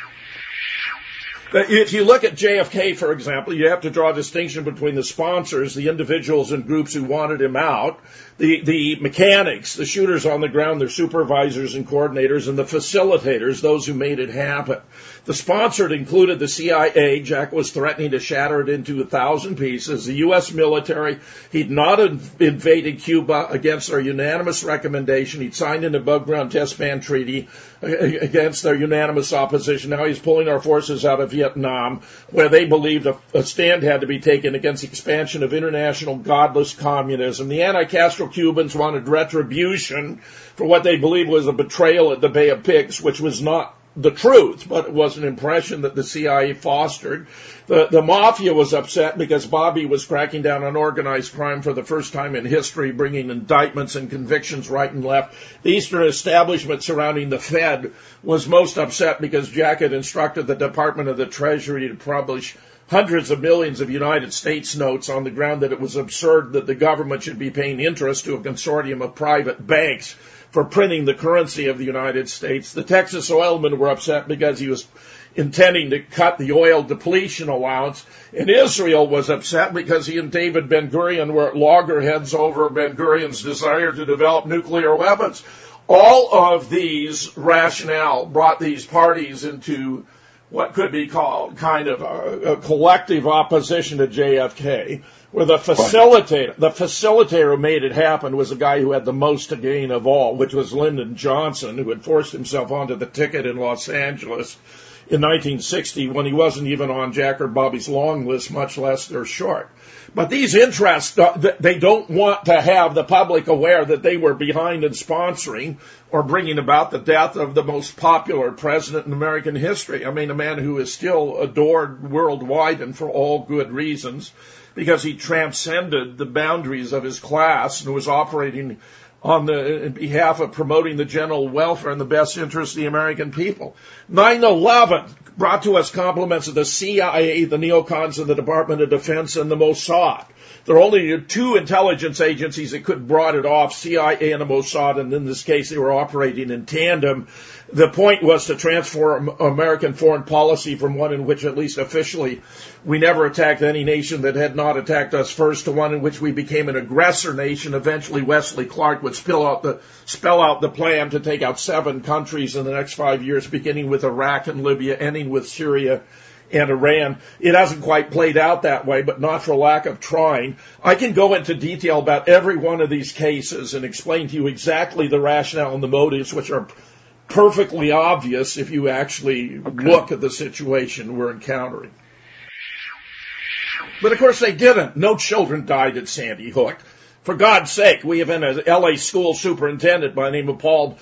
If you look at JFK, for example, you have to draw a distinction between the sponsors, the individuals and groups who wanted him out, the mechanics, the shooters on the ground, their supervisors and coordinators, and the facilitators, those who made it happen. The sponsored included the CIA. Jack was threatening to shatter it into 1,000 pieces. The U.S. military, he'd not invaded Cuba against their unanimous recommendation. He'd signed an above-ground test ban treaty against their unanimous opposition. Now he's pulling our forces out of Vietnam, where they believed a stand had to be taken against the expansion of international godless communism. The anti-Castro Cubans wanted retribution for what they believed was a betrayal at the Bay of Pigs, which was not the truth, but it was an impression that the CIA fostered. The mafia was upset because Bobby was cracking down on organized crime for the first time in history, bringing indictments and convictions right and left. The Eastern establishment surrounding the Fed was most upset because Jack had instructed the Department of the Treasury to publish hundreds of millions of United States notes on the ground that it was absurd that the government should be paying interest to a consortium of private banks for printing the currency of the United States. The Texas oilmen were upset because he was intending to cut the oil depletion allowance. And Israel was upset because he and David Ben-Gurion were at loggerheads over Ben-Gurion's desire to develop nuclear weapons. All of these rationale brought these parties into what could be called kind of a collective opposition to JFK, where the facilitator who made it happen was the guy who had the most to gain of all, which was Lyndon Johnson, who had forced himself onto the ticket in Los Angeles. in 1960 when he wasn't even on Jack or Bobby's long list, much less their short. But these interests, they don't want to have the public aware that they were behind in sponsoring or bringing about the death of the most popular president in American history. I mean, a man who is still adored worldwide and for all good reasons, because he transcended the boundaries of his class and was operating on in behalf of promoting the general welfare and the best interest of the American people. 9/11 brought to us compliments of the CIA, the neocons of the Department of Defense, and the Mossad. There are only two intelligence agencies that could have brought it off, CIA and the Mossad, and in this case they were operating in tandem. The point was to transform American foreign policy from one in which, at least officially, we never attacked any nation that had not attacked us first to one in which we became an aggressor nation. Eventually, Wesley Clark would spell out the plan to take out 7 countries in the next 5 years, beginning with Iraq and Libya, ending with Syria and Iran. It hasn't quite played out that way, but not for lack of trying. I can go into detail about every one of these cases and explain to you exactly the rationale and the motives, which are perfectly obvious if you actually look at the situation we're encountering. But of course they didn't. No children died at Sandy Hook. For God's sake, we have an LA school superintendent by the name of Paul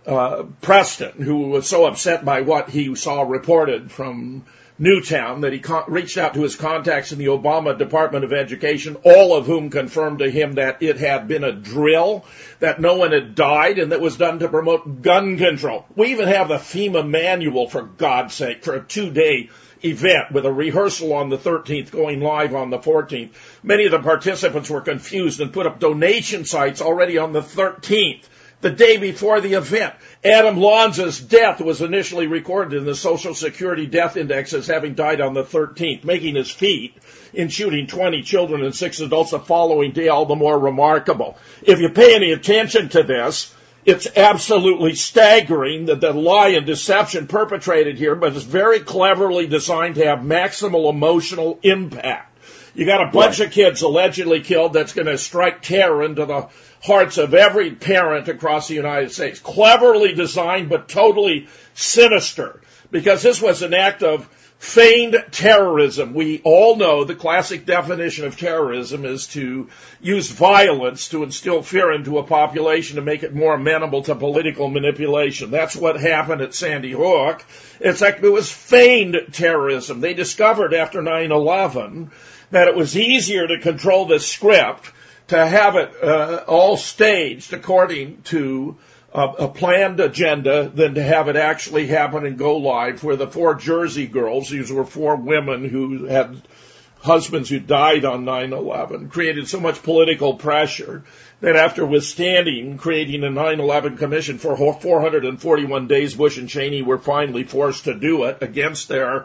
Preston, who was so upset by what he saw reported from Newtown that he reached out to his contacts in the Obama Department of Education, all of whom confirmed to him that it had been a drill, that no one had died, and that was done to promote gun control. We even have the FEMA manual, for God's sake, for a 2-day event with a rehearsal on the 13th, going live on the 14th. Many of the participants were confused and put up donation sites already on the 13th. The day before the event, Adam Lanza's death was initially recorded in the Social Security Death Index as having died on the 13th, making his feat in shooting 20 children and 6 adults the following day all the more remarkable. If you pay any attention to this, it's absolutely staggering that the lie and deception perpetrated here, but it's very cleverly designed to have maximal emotional impact. You got a bunch of kids allegedly killed that's going to strike terror into the hearts of every parent across the United States. Cleverly designed, but totally sinister, because this was an act of feigned terrorism. We all know the classic definition of terrorism is to use violence to instill fear into a population to make it more amenable to political manipulation. That's what happened at Sandy Hook. It's like it was feigned terrorism. They discovered after 9/11 that it was easier to control the script, to have it all staged according to a planned agenda than to have it actually happen and go live, where the 4 Jersey girls, these were 4 women who had husbands who died on 9/11, created so much political pressure that after withstanding creating a 9/11 commission for 441 days, Bush and Cheney were finally forced to do it against their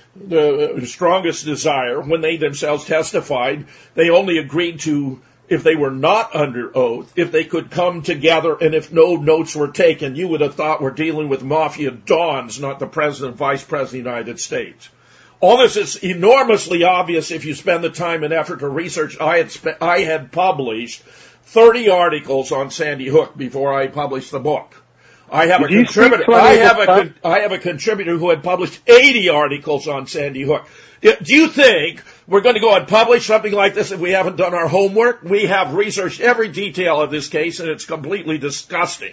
the strongest desire. When they themselves testified, they only agreed to, if they were not under oath, if they could come together and if no notes were taken. You would have thought we're dealing with mafia dons, not the president, vice president of the United States. All this is enormously obvious if you spend the time and effort to research. I had published 30 articles on Sandy Hook before I published the book. I have a contributor. I have a contributor who had published 80 articles on Sandy Hook. Do you think we're going to go and publish something like this if we haven't done our homework? We have researched every detail of this case, and it's completely disgusting.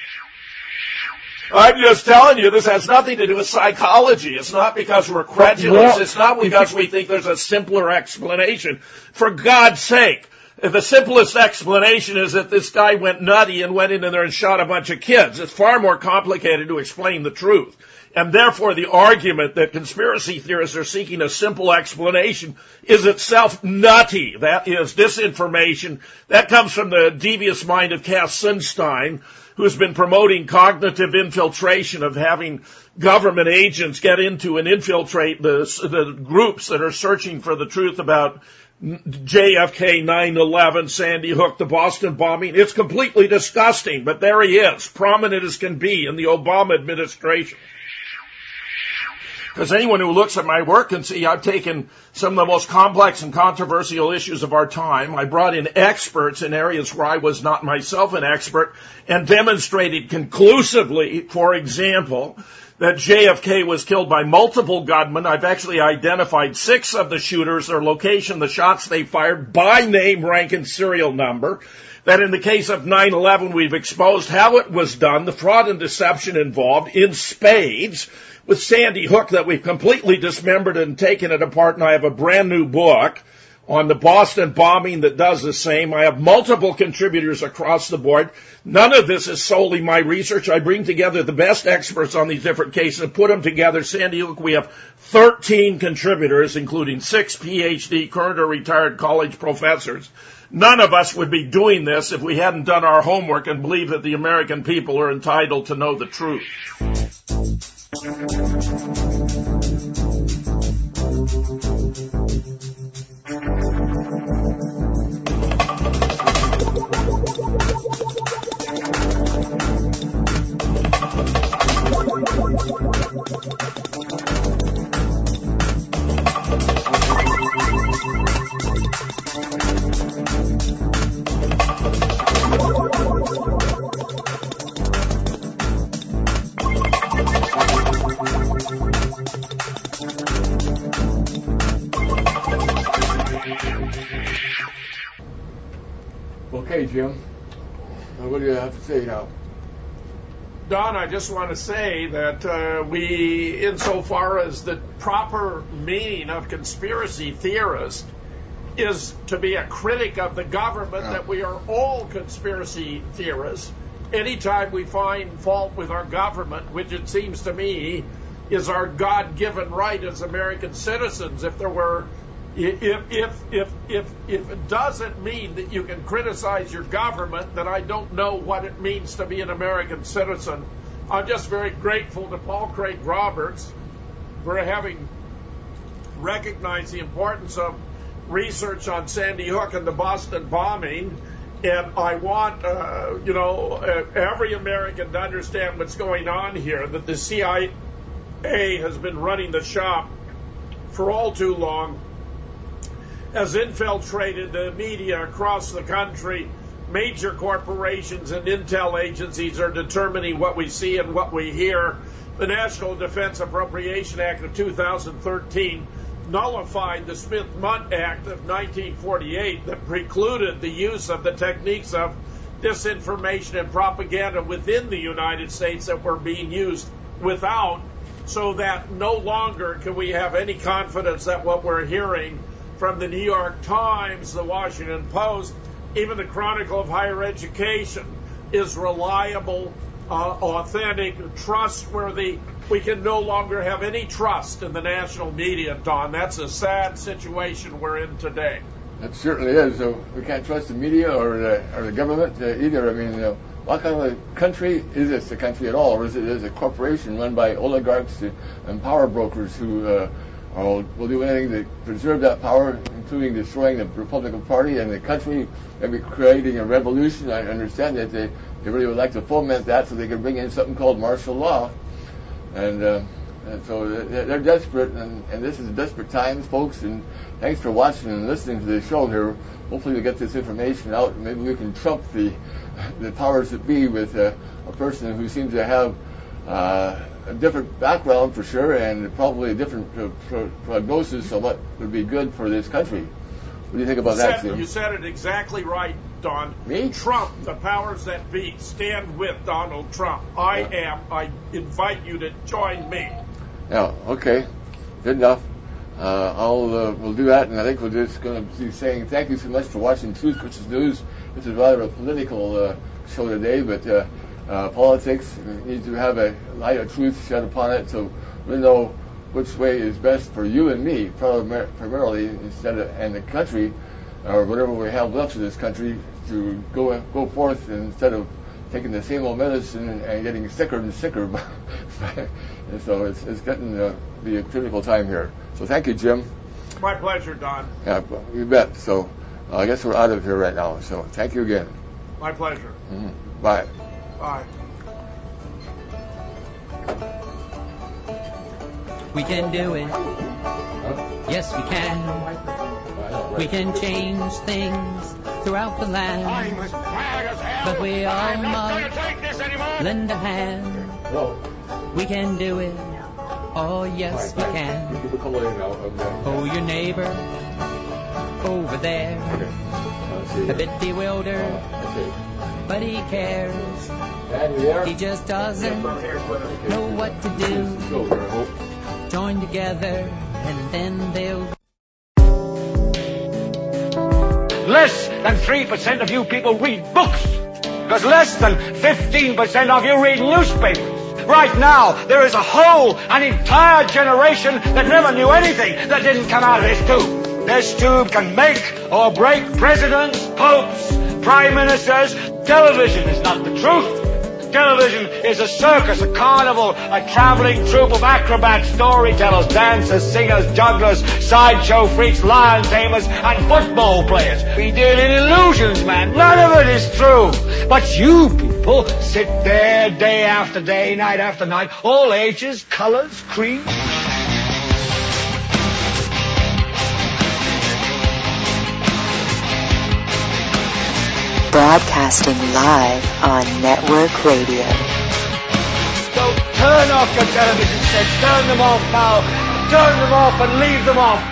I'm just telling you, this has nothing to do with psychology. It's not because we're credulous. It's not because we think there's a simpler explanation. For God's sake. The simplest explanation is that this guy went nutty and went in there and shot a bunch of kids. It's far more complicated to explain the truth. And therefore, the argument that conspiracy theorists are seeking a simple explanation is itself nutty. That is disinformation. That comes from the devious mind of Cass Sunstein, who's been promoting cognitive infiltration, of having government agents get into and infiltrate the groups that are searching for the truth about JFK, 9/11, Sandy Hook, the Boston bombing. It's completely disgusting, but there he is, prominent as can be in the Obama administration. Because anyone who looks at my work can see I've taken some of the most complex and controversial issues of our time. I brought in experts in areas where I was not myself an expert and demonstrated conclusively, for example, that JFK was killed by multiple gunmen. I've actually identified 6 of the shooters, their location, the shots they fired, by name, rank, and serial number. That in the case of 9/11, we've exposed how it was done, the fraud and deception involved in spades. With Sandy Hook, that we've completely dismembered and taken it apart, and I have a brand new book on the Boston bombing that does the same. I have multiple contributors across the board. None of this is solely my research. I bring together the best experts on these different cases and put them together. Sandy Hook, we have 13 contributors, including 6 PhD, current or retired college professors. None of us would be doing this if we hadn't done our homework and believed that the American people are entitled to know the truth. Okay, Jim. What do you have to say now? Don, I just want to say that we, insofar as the proper meaning of conspiracy theorist is to be a critic of the government, that we are all conspiracy theorists. Anytime we find fault with our government, which it seems to me is our God-given right as American citizens, if it doesn't mean that you can criticize your government, then I don't know what it means to be an American citizen. I'm just very grateful to Paul Craig Roberts for having recognized the importance of research on Sandy Hook and the Boston bombing. And I want, every American to understand what's going on here, that the CIA has been running the shop for all too long, has infiltrated the media across the country. Major corporations and intel agencies are determining what we see and what we hear. The National Defense Appropriation Act of 2013 nullified the Smith-Mundt Act of 1948 that precluded the use of the techniques of disinformation and propaganda within the United States that were being used without, so that no longer can we have any confidence that what we're hearing from the New York Times, the Washington Post, even the Chronicle of Higher Education is reliable, authentic, trustworthy. We can no longer have any trust in the national media, Don. That's a sad situation we're in today. It certainly is. So we can't trust the media or the government either. I mean, what kind of a country is this a country at all? Or is it a corporation run by oligarchs and power brokers who will do anything to preserve that power, including destroying the Republican Party and the country, maybe creating a revolution? I understand that they really would like to foment that so they can bring in something called martial law. And so they're desperate, and this is desperate times, folks. And thanks for watching and listening to the show here. Hopefully we get this information out, and maybe we can trump the powers that be with a person who seems to have a different background for sure, and probably a different prognosis of what would be good for this country. What do you think about that, Jim? You said it exactly right, Don. Me? Trump, the powers that be, stand with Donald Trump. I invite you to join me. Yeah, okay. Good enough. We'll do that, and I think we're just going to be saying thank you so much for watching Truth versus News. This is rather a political show today, but politics needs to have a light of truth shed upon it, so we know which way is best for you and me, primarily, and the country, or whatever we have left of this country, to go forth instead of taking the same old medicine and getting sicker and sicker. And so it's getting to be a critical time here. So thank you, Jim. My pleasure, Don. Yeah, you bet. So I guess we're out of here right now. So thank you again. My pleasure. Mm-hmm. Bye. Bye. We can do it. Yes, we can. We can change things throughout the land. But we all must lend a hand. We can do it. Oh, yes, we can. Oh, your neighbor over there, a bit bewildered, but he cares. He just doesn't know what to do. Join together, and then they'll... Less than 3% of you people read books, because less than 15% of you read newspapers. Right now, there is an entire generation that never knew anything that didn't come out of this tube. This tube can make or break presidents, popes, prime ministers. Television is not the truth. Television is a circus, a carnival, a traveling troupe of acrobats, storytellers, dancers, singers, jugglers, sideshow freaks, lion tamers, and football players. We deal in illusions, man. None of it is true. But you people sit there day after day, night after night, all ages, colors, creeds. Broadcasting live on network radio. So turn off your television sets. Turn them off now. Turn them off and leave them off.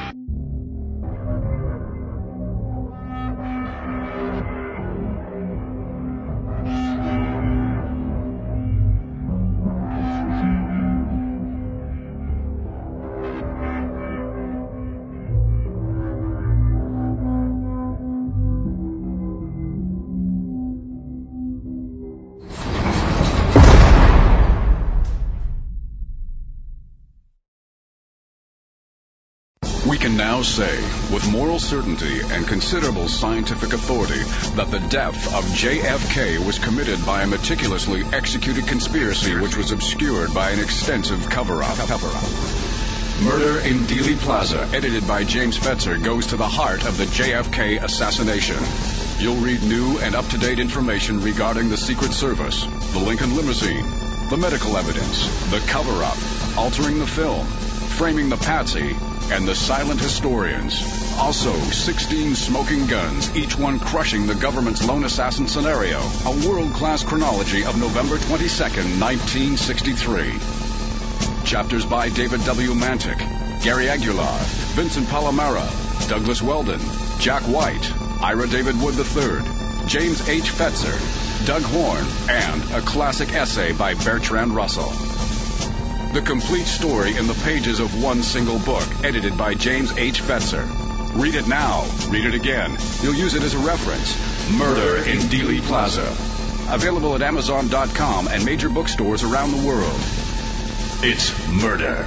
We can now say, with moral certainty and considerable scientific authority, that the death of JFK was committed by a meticulously executed conspiracy which was obscured by an extensive cover-up. Murder in Dealey Plaza, edited by James Fetzer, goes to the heart of the JFK assassination. You'll read new and up-to-date information regarding the Secret Service, the Lincoln limousine, the medical evidence, the cover-up, altering the film, framing the patsy, and the silent historians. Also, 16 smoking guns, each one crushing the government's lone assassin scenario. A world-class chronology of November 22nd, 1963. Chapters by David W. Mantic, Gary Aguilar, Vincent Palomara, Douglas Weldon, Jack White, Ira David Wood III, James H. Fetzer, Doug Horn, and a classic essay by Bertrand Russell. The complete story in the pages of one single book, edited by James H. Fetzer. Read it now. Read it again. You'll use it as a reference. Murder in Dealey Plaza. Available at Amazon.com and major bookstores around the world. It's murder.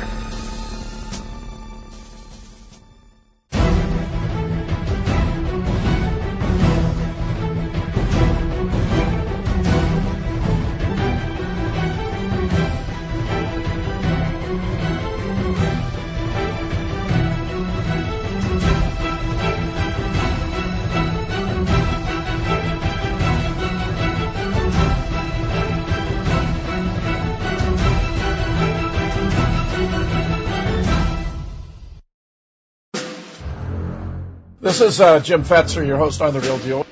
This is Jim Fetzer, your host on The Real Deal.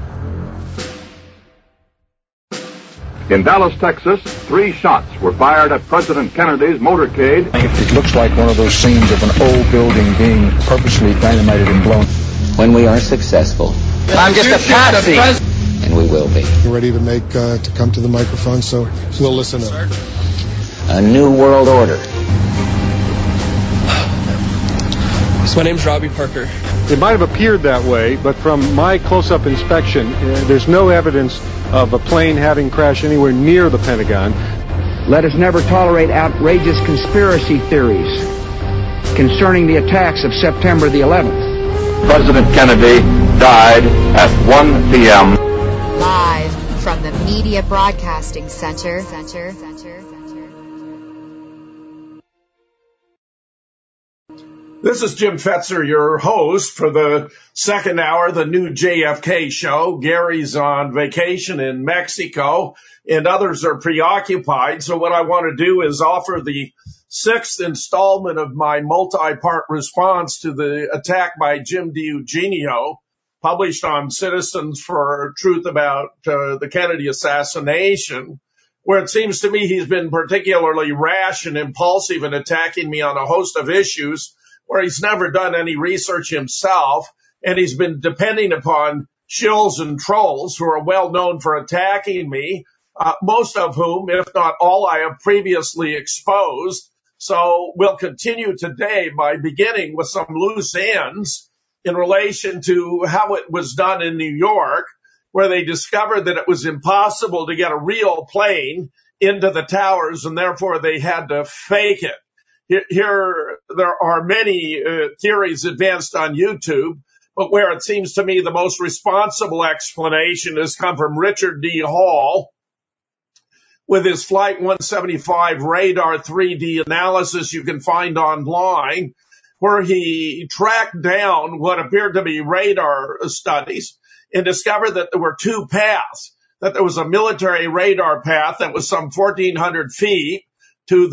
In Dallas, Texas, 3 shots were fired at President Kennedy's motorcade. It looks like one of those scenes of an old building being purposely dynamited and blown. When we are successful, I'm just a patsy, and we will be. We're ready to to come to the microphone, so we'll listen up. A new world order. My name's Robbie Parker. It might have appeared that way, but from my close-up inspection, there's no evidence of a plane having crashed anywhere near the Pentagon. Let us never tolerate outrageous conspiracy theories concerning the attacks of September the 11th. President Kennedy died at 1 p.m. Live from the Media Broadcasting Center. This is Jim Fetzer, your host for the second hour, the new JFK show. Gary's on vacation in Mexico and others are preoccupied. So what I want to do is offer the 6th installment of my multi-part response to the attack by Jim DiEugenio, published on Citizens for Truth about the Kennedy assassination, where it seems to me he's been particularly rash and impulsive in attacking me on a host of issues where he's never done any research himself, and he's been depending upon shills and trolls who are well known for attacking me, most of whom, if not all, I have previously exposed. So we'll continue today by beginning with some loose ends in relation to how it was done in New York, where they discovered that it was impossible to get a real plane into the towers, and therefore they had to fake it. Here there are many theories advanced on YouTube, but where it seems to me the most responsible explanation has come from Richard D. Hall with his Flight 175 radar 3D analysis you can find online, where he tracked down what appeared to be radar studies and discovered that there were two paths, that there was a military radar path that was some 1,400 feet to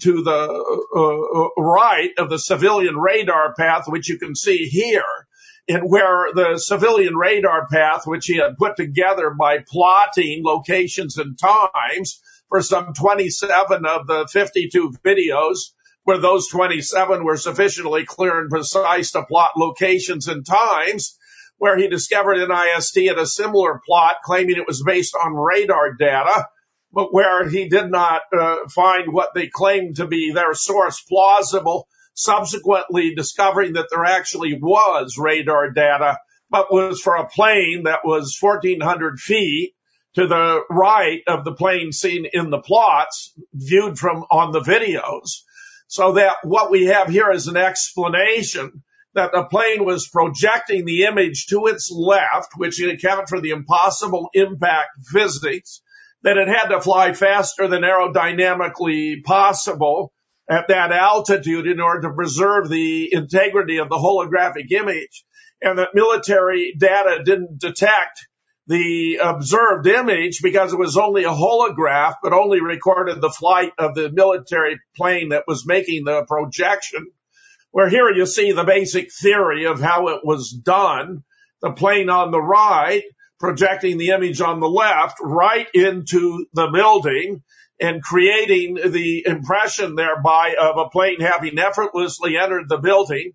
the right of the civilian radar path, which you can see here, and where the civilian radar path, which he had put together by plotting locations and times for some 27 of the 52 videos, where those 27 were sufficiently clear and precise to plot locations and times, where he discovered NIST had a similar plot claiming it was based on radar data, but where he did not find what they claimed to be their source plausible, subsequently discovering that there actually was radar data, but was for a plane that was 1,400 feet to the right of the plane seen in the plots, viewed from on the videos. So that what we have here is an explanation that the plane was projecting the image to its left, which would account for the impossible impact physics, that it had to fly faster than aerodynamically possible at that altitude in order to preserve the integrity of the holographic image, and that military data didn't detect the observed image because it was only a holograph, but only recorded the flight of the military plane that was making the projection. Where here you see the basic theory of how it was done. The plane on the right projecting the image on the left right into the building and creating the impression thereby of a plane having effortlessly entered the building.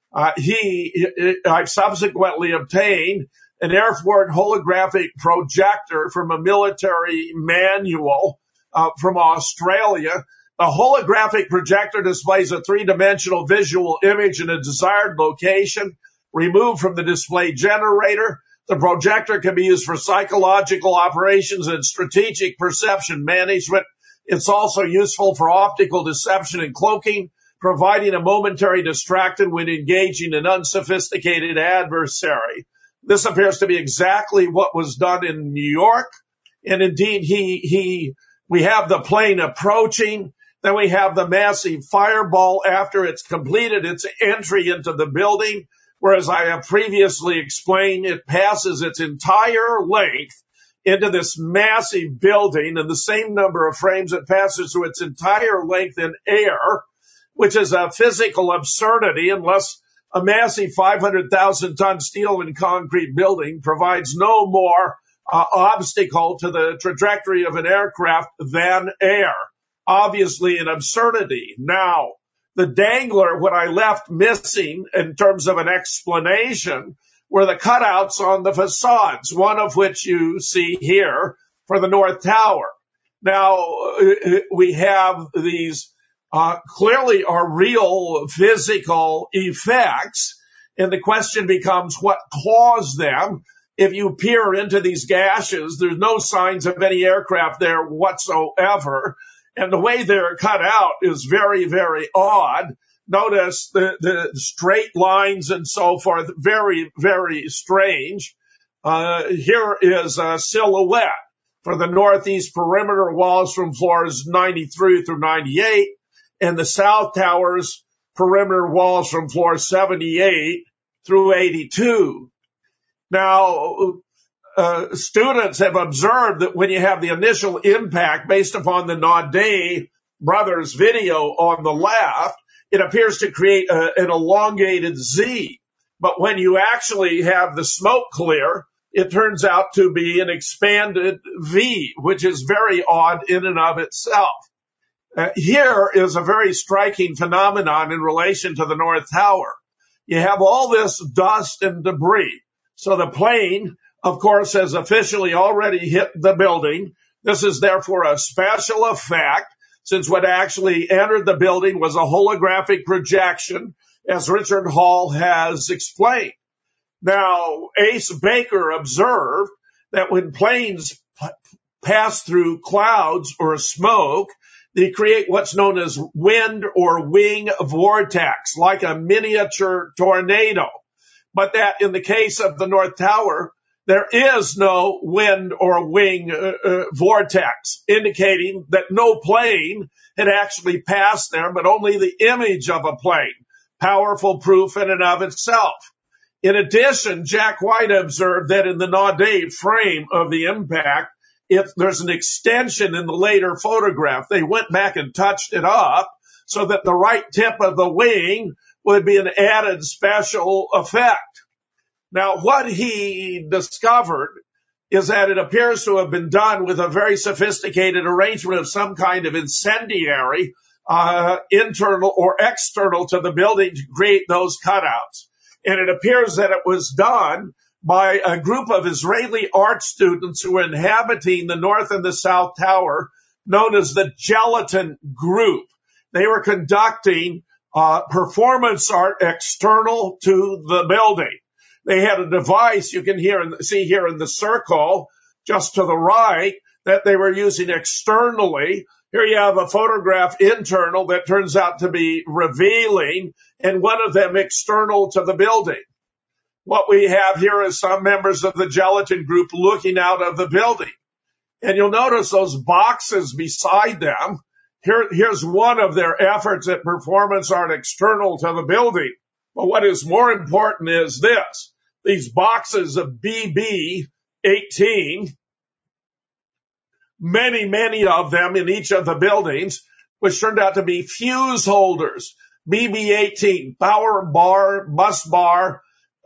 I've subsequently obtained an airborne holographic projector from a military manual from Australia. A holographic projector displays a three-dimensional visual image in a desired location, removed from the display generator. The projector can be used for psychological operations and strategic perception management. It's also useful for optical deception and cloaking, providing a momentary distraction when engaging an unsophisticated adversary. This appears to be exactly what was done in New York. And indeed, we have the plane approaching. Then we have the massive fireball after it's completed its entry into the building. Whereas I have previously explained, it passes its entire length into this massive building and the same number of frames it passes through its entire length in air, which is a physical absurdity unless a massive 500,000-ton steel and concrete building provides no more obstacle to the trajectory of an aircraft than air. Obviously an absurdity. Now, the dangler, what I left missing in terms of an explanation, were the cutouts on the facades, one of which you see here for the North Tower. Now, we have these clearly are real physical effects, and the question becomes what caused them. If you peer into these gashes, there's no signs of any aircraft there whatsoever, and the way they're cut out is very, very odd. Notice the straight lines and so forth, very, very strange. Here is a silhouette for the northeast perimeter walls from floors 93 through 98, and the south tower's perimeter walls from floor 78 through 82. Now, students have observed that when you have the initial impact based upon the Naudet brothers video on the left, it appears to create an elongated Z. But when you actually have the smoke clear it turns out to be an expanded V, which is very odd in and of itself. Here is a very striking phenomenon in relation to the North Tower. You have all this dust and debris. So the plane, of course, has officially already hit the building. This is therefore a special effect, since what actually entered the building was a holographic projection, as Richard Hall has explained. Now, Ace Baker observed that when planes pass through clouds or smoke, they create what's known as wind or wing vortex, like a miniature tornado. But that in the case of the North Tower, there is no wind or wing vortex, indicating that no plane had actually passed there, but only the image of a plane. Powerful proof in and of itself. In addition, Jack White observed that in the Naudet frame of the impact, if there's an extension in the later photograph, they went back and touched it up so that the right tip of the wing would be an added special effect. Now, what he discovered is that it appears to have been done with a very sophisticated arrangement of some kind of incendiary, internal or external to the building to create those cutouts. And it appears that it was done by a group of Israeli art students who were inhabiting the North and the South Tower, known as the Gelatin Group. They were conducting performance art external to the building. They had a device you can see here in the circle, just to the right, that they were using externally. Here you have a photograph internal that turns out to be revealing, and one of them external to the building. What we have here is some members of the Gelatin Group looking out of the building. And you'll notice those boxes beside them. Here's one of their efforts at performance art external to the building. But what is more important is this. These boxes of BB-18, many of them in each of the buildings, which turned out to be fuse holders. BB-18, power bar, bus bar,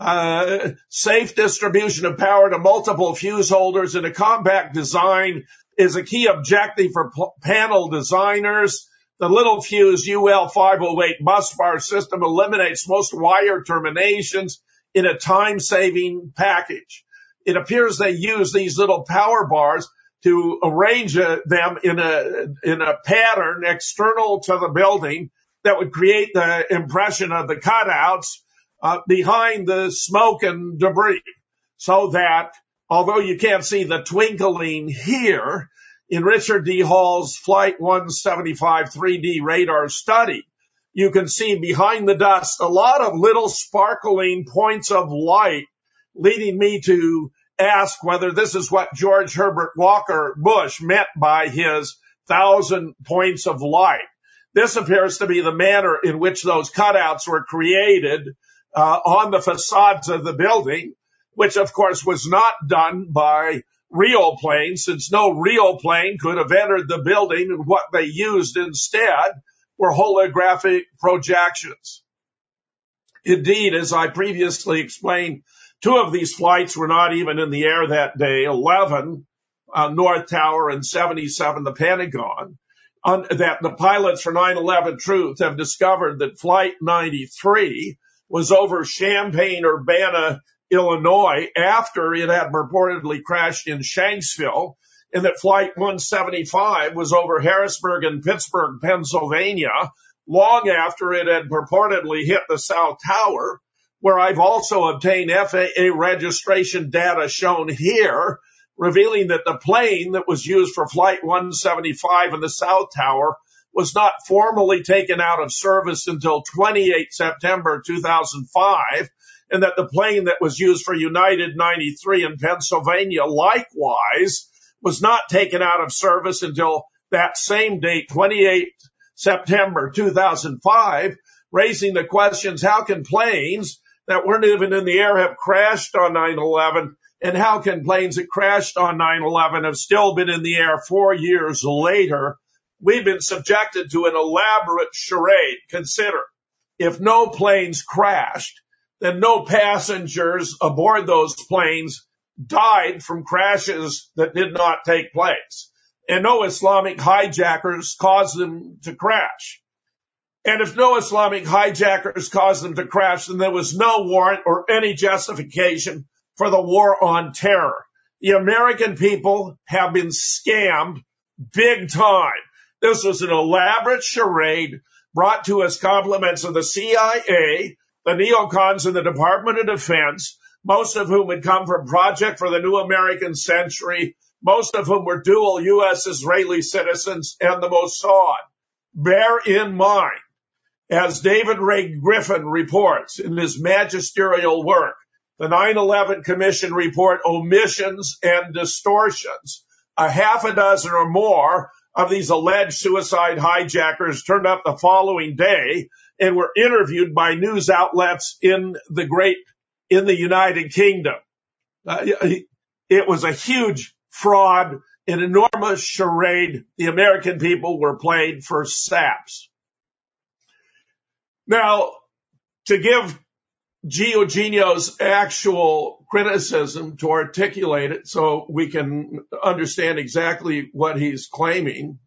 safe distribution of power to multiple fuse holders in a compact design is a key objective for panel designers. The little fuse UL508 bus bar system eliminates most wire terminations in a time-saving package. It appears they use these little power bars to arrange them in a pattern external to the building that would create the impression of the cutouts behind the smoke and debris, so that although you can't see the twinkling here in Richard D. Hall's Flight 175 3D radar study, you can see behind the dust a lot of little sparkling points of light, leading me to ask whether this is what George Herbert Walker Bush meant by his 1,000 points of light. This appears to be the manner in which those cutouts were created on the facades of the building, which of course was not done by real planes, since no real plane could have entered the building, and what they used instead were holographic projections. Indeed, as I previously explained, 2 of these flights were not even in the air that day, 11 North Tower and 77 the Pentagon. That the pilots for 9/11 Truth have discovered that Flight 93 was over Champaign-Urbana, Illinois, after it had purportedly crashed in Shanksville, and that Flight 175 was over Harrisburg and Pittsburgh, Pennsylvania, long after it had purportedly hit the South Tower, where I've also obtained FAA registration data shown here, revealing that the plane that was used for Flight 175 in the South Tower was not formally taken out of service until 28 September 2005, and that the plane that was used for United 93 in Pennsylvania likewise was not taken out of service until that same date, 28 September 2005, raising the questions, how can planes that weren't even in the air have crashed on 9/11, and how can planes that crashed on 9/11 have still been in the air 4 years later? We've been subjected to an elaborate charade. Consider, if no planes crashed, then no passengers aboard those planes died from crashes that did not take place. And no Islamic hijackers caused them to crash. And if no Islamic hijackers caused them to crash, then there was no warrant or any justification for the war on terror. The American people have been scammed big time. This was an elaborate charade brought to us compliments of the CIA, the neocons in the Department of Defense, most of whom had come from Project for the New American Century, most of whom were dual U.S.-Israeli citizens, and the Mossad. Bear in mind, as David Ray Griffin reports in his magisterial work, the 9/11 Commission report Omissions and Distortions, a half a dozen or more of these alleged suicide hijackers turned up the following day and were interviewed by news outlets in the United Kingdom. It was a huge fraud, an enormous charade. The American people were played for saps. Now, to give Gio Genio's actual criticism, to articulate it so we can understand exactly what he's claiming.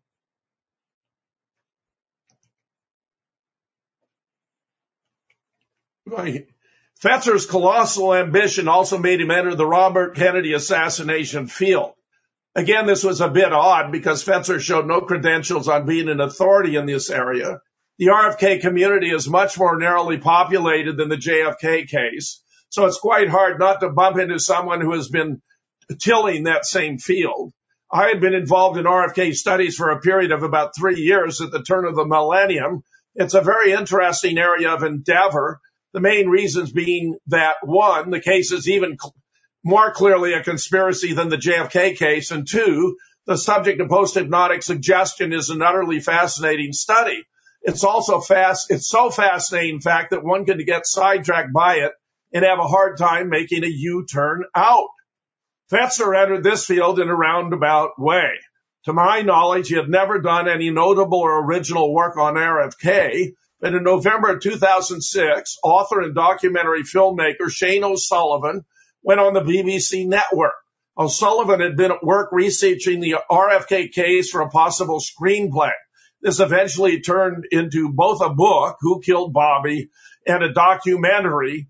Fetzer's colossal ambition also made him enter the Robert Kennedy assassination field. Again, this was a bit odd because Fetzer showed no credentials on being an authority in this area. The RFK community is much more narrowly populated than the JFK case, so it's quite hard not to bump into someone who has been tilling that same field. I had been involved in RFK studies for a period of about 3 years at the turn of the millennium. It's a very interesting area of endeavor, the main reasons being that, one, the case is even more clearly a conspiracy than the JFK case, and two, the subject of post-hypnotic suggestion is an utterly fascinating study. It's so fascinating, in fact, that one can get sidetracked by it and have a hard time making a U-turn out. Fetzer entered this field in a roundabout way. To my knowledge, he had never done any notable or original work on RFK, but in November of 2006, author and documentary filmmaker Shane O'Sullivan went on the BBC network. O'Sullivan had been at work researching the RFK case for a possible screenplay. This eventually turned into both a book, Who Killed Bobby, and a documentary,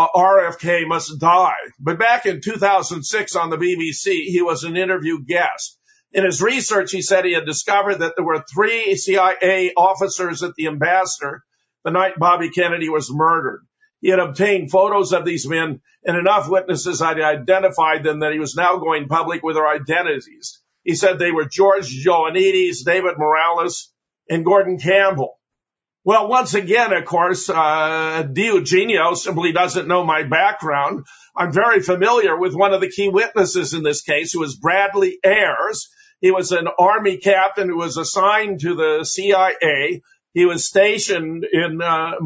RFK Must Die. But back in 2006 on the BBC, he was an interview guest. In his research, he said he had discovered that there were 3 CIA officers at the Ambassador the night Bobby Kennedy was murdered. He had obtained photos of these men, and enough witnesses had identified them that he was now going public with their identities. He said they were George Ioannidis, David Morales, and Gordon Campbell. Well, once again, of course, Diogenio simply doesn't know my background. I'm very familiar with one of the key witnesses in this case, who was Bradley Ayers. He was an Army captain who was assigned to the CIA. He was stationed in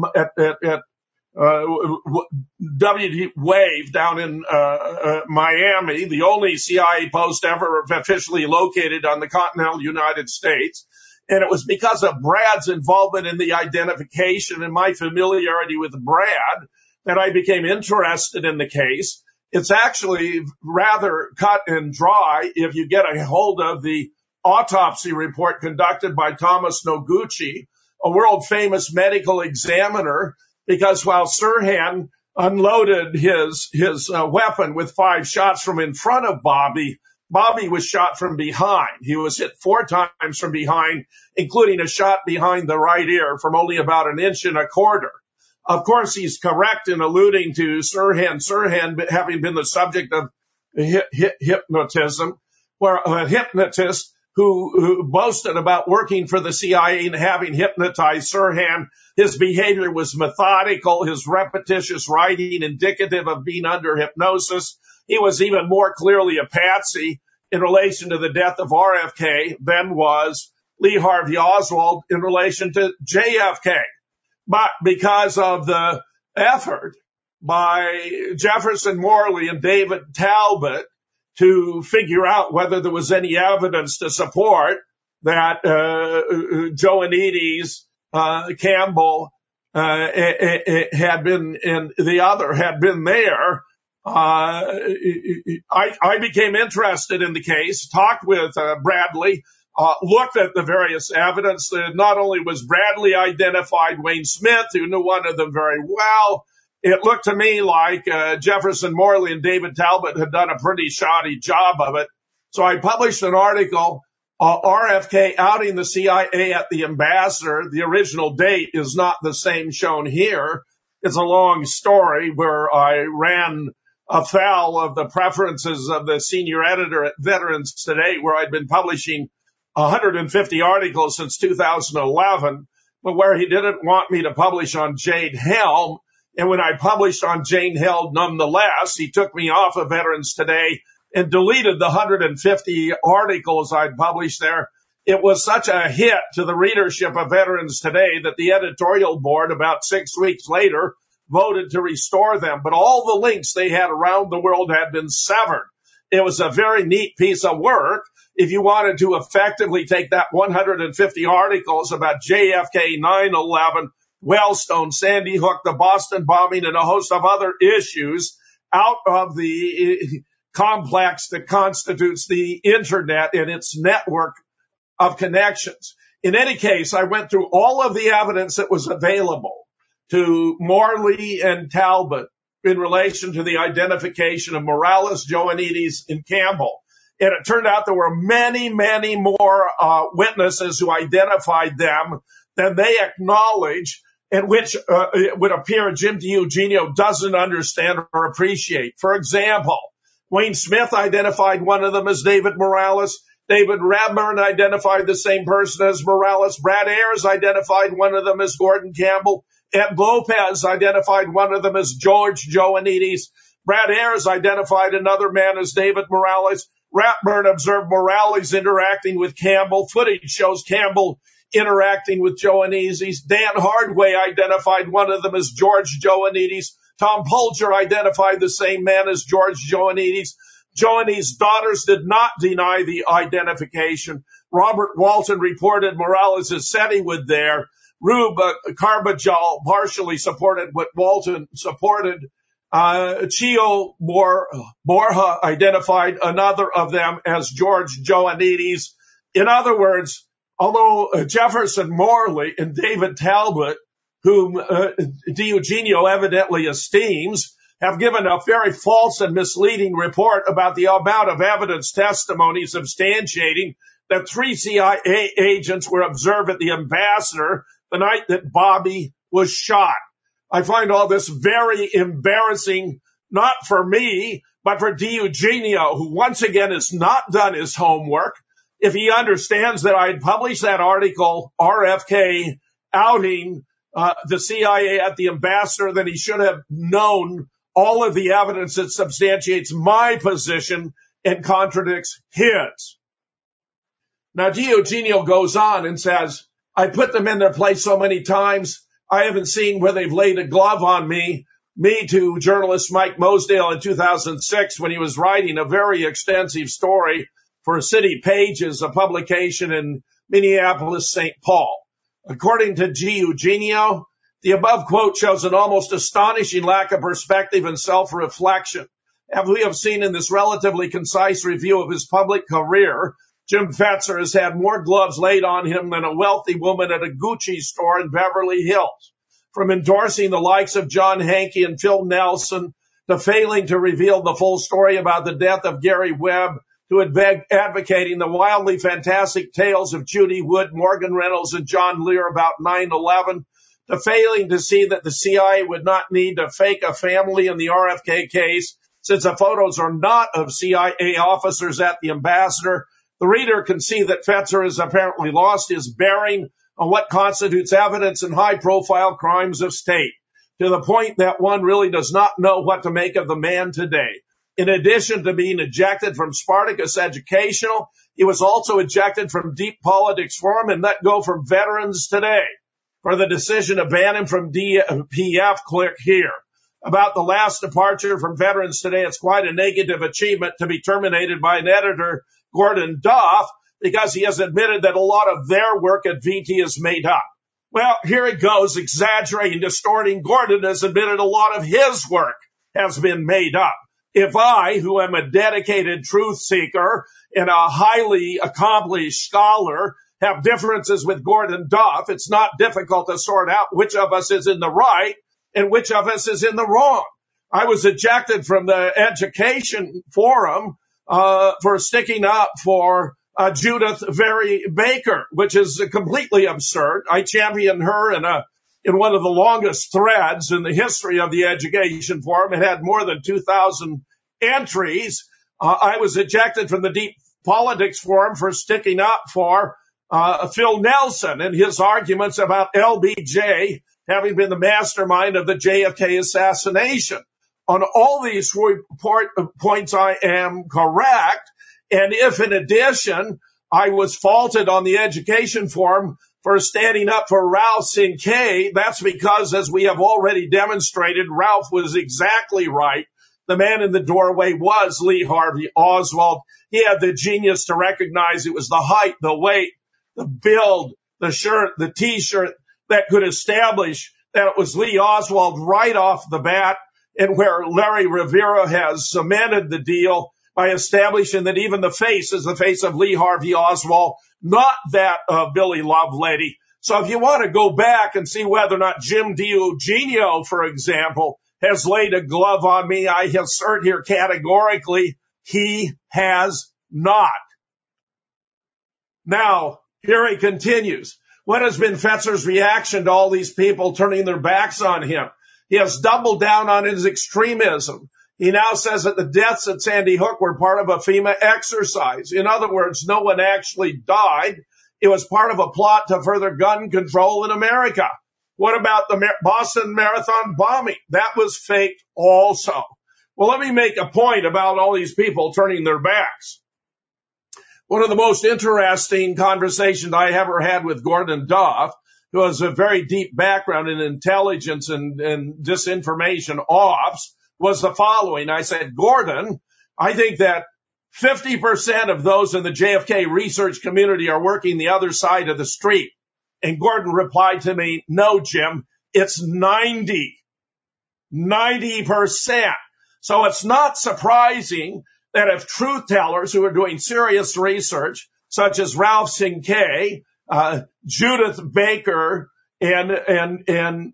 W. Wave down in Miami, the only CIA post ever officially located on the continental United States. And it was because of Brad's involvement in the identification and my familiarity with Brad that I became interested in the case. It's actually rather cut and dry if you get a hold of the autopsy report conducted by Thomas Noguchi, a world-famous medical examiner, because while Sirhan unloaded his weapon with 5 shots from in front of Bobby, Bobby was shot from behind. He was hit 4 times from behind, including a shot behind the right ear from only about 1.25 inches. Of course, he's correct in alluding to Sirhan having been the subject of hypnotism, where a hypnotist who boasted about working for the CIA and having hypnotized Sirhan. His behavior was methodical, his repetitious writing indicative of being under hypnosis. He was even more clearly a patsy in relation to the death of RFK than was Lee Harvey Oswald in relation to JFK. But because of the effort by Jefferson Morley and David Talbot to figure out whether there was any evidence to support that Ioannidis, Campbell had been and the other had been there, I became interested in the case, talked with Bradley, looked at the various evidence. Not only was Bradley identified, Wayne Smith, who knew one of them very well. It looked to me like Jefferson Morley and David Talbot had done a pretty shoddy job of it. So I published an article, RFK outing the CIA at the Ambassador. The original date is not the same shown here. It's a long story where I ran afoul of the preferences of the senior editor at Veterans Today, where I'd been publishing 150 articles since 2011, but where he didn't want me to publish on Jane Helm. And when I published on Jane Helm nonetheless, he took me off of Veterans Today and deleted the 150 articles I'd published there. It was such a hit to the readership of Veterans Today that the editorial board, about 6 weeks later, voted to restore them. But all the links they had around the world had been severed. It was a very neat piece of work. If you wanted to effectively take that 150 articles about JFK, 9/11, Wellstone, Sandy Hook, the Boston bombing, and a host of other issues out of the complex that constitutes the internet and its network of connections. In any case, I went through all of the evidence that was available to Morley and Talbot in relation to the identification of Morales, Joanides, and Campbell. And it turned out there were many, many more witnesses who identified them than they acknowledge, and which it would appear Jim DiEugenio doesn't understand or appreciate. For example, Wayne Smith identified one of them as David Morales. David Radburn identified the same person as Morales. Brad Ayers identified one of them as Gordon Campbell. Ed Lopez identified one of them as George Joanides. Brad Ayers identified another man as David Morales. Ratburn observed Morales interacting with Campbell. Footage shows Campbell interacting with Joanides. Dan Hardway identified one of them as George Joanides. Tom Polger identified the same man as George Joanides. Joanides' daughters did not deny the identification. Robert Walton reported Morales said he was there. Rube Carbajal partially supported what Walton supported. Chio Borja identified another of them as George Joanides. In other words, although Jefferson Morley and David Talbot, whom DiEugenio evidently esteems, have given a very false and misleading report about the amount of evidence testimony substantiating that 3 CIA agents were observed at the Ambassador the night that Bobby was shot. I find all this very embarrassing, not for me, but for DiEugenio, who once again has not done his homework. If he understands that I had published that article, RFK outing the CIA at the Ambassador, then he should have known all of the evidence that substantiates my position and contradicts his. Now, DiEugenio goes on and says, I put them in their place so many times, I haven't seen where they've laid a glove on me to journalist Mike Mosdale in 2006 when he was writing a very extensive story for City Pages, a publication in Minneapolis, St. Paul. According to DiEugenio, the above quote shows an almost astonishing lack of perspective and self-reflection. As we have seen in this relatively concise review of his public career, Jim Fetzer has had more gloves laid on him than a wealthy woman at a Gucci store in Beverly Hills. From endorsing the likes of John Hankey and Phil Nelson, to failing to reveal the full story about the death of Gary Webb, to advocating the wildly fantastic tales of Judy Wood, Morgan Reynolds, and John Lear about 9/11, to failing to see that the CIA would not need to fake a family in the RFK case, since the photos are not of CIA officers at the Ambassador. The reader can see that Fetzer has apparently lost his bearing on what constitutes evidence in high-profile crimes of state, to the point that one really does not know what to make of the man today. In addition to being ejected from Spartacus Educational, he was also ejected from Deep Politics Forum and let go from Veterans Today. For the decision to ban him from DPF, click here. About the last departure from Veterans Today, it's quite a negative achievement to be terminated by an editor, Gordon Duff, because he has admitted that a lot of their work at VT is made up. Well, here it goes, exaggerating, distorting. Gordon has admitted a lot of his work has been made up. if I, who am a dedicated truth seeker and a highly accomplished scholar, have differences with Gordon Duff, it's not difficult to sort out which of us is in the right and which of us is in the wrong. I was ejected from the Education Forum for sticking up for Judith Vary Baker, which is completely absurd. I championed her in one of the longest threads in the history of the Education Forum. It had more than 2,000 entries. I was ejected from the Deep Politics Forum for sticking up for Phil Nelson and his arguments about LBJ having been the mastermind of the JFK assassination. On all these points, I am correct. And if, in addition, I was faulted on the Education Forum for standing up for Ralph Cinque, that's because, as we have already demonstrated, Ralph was exactly right. The man in the doorway was Lee Harvey Oswald. He had the genius to recognize it was the height, the weight, the build, the shirt, the T-shirt that could establish that it was Lee Oswald right off the bat, and where Larry Rivera has cemented the deal by establishing that even the face is the face of Lee Harvey Oswald, not that of Billy Lovelady. So if you want to go back and see whether or not Jim DiEugenio, for example, has laid a glove on me, I assert here categorically, he has not. Now, here he continues. What has been Fetzer's reaction to all these people turning their backs on him? He has doubled down on his extremism. He now says that the deaths at Sandy Hook were part of a FEMA exercise. In other words, no one actually died. It was part of a plot to further gun control in America. What about the Boston Marathon bombing? That was faked also. Well, let me make a point about all these people turning their backs. One of the most interesting conversations I ever had with Gordon Duff, who has a very deep background in intelligence and disinformation ops, was the following. I said, Gordon, I think that 50% of those in the JFK research community are working the other side of the street. And Gordon replied to me, no, Jim, it's 90%. So it's not surprising that if truth tellers who are doing serious research, such as Ralph Cinque, Judith Baker, and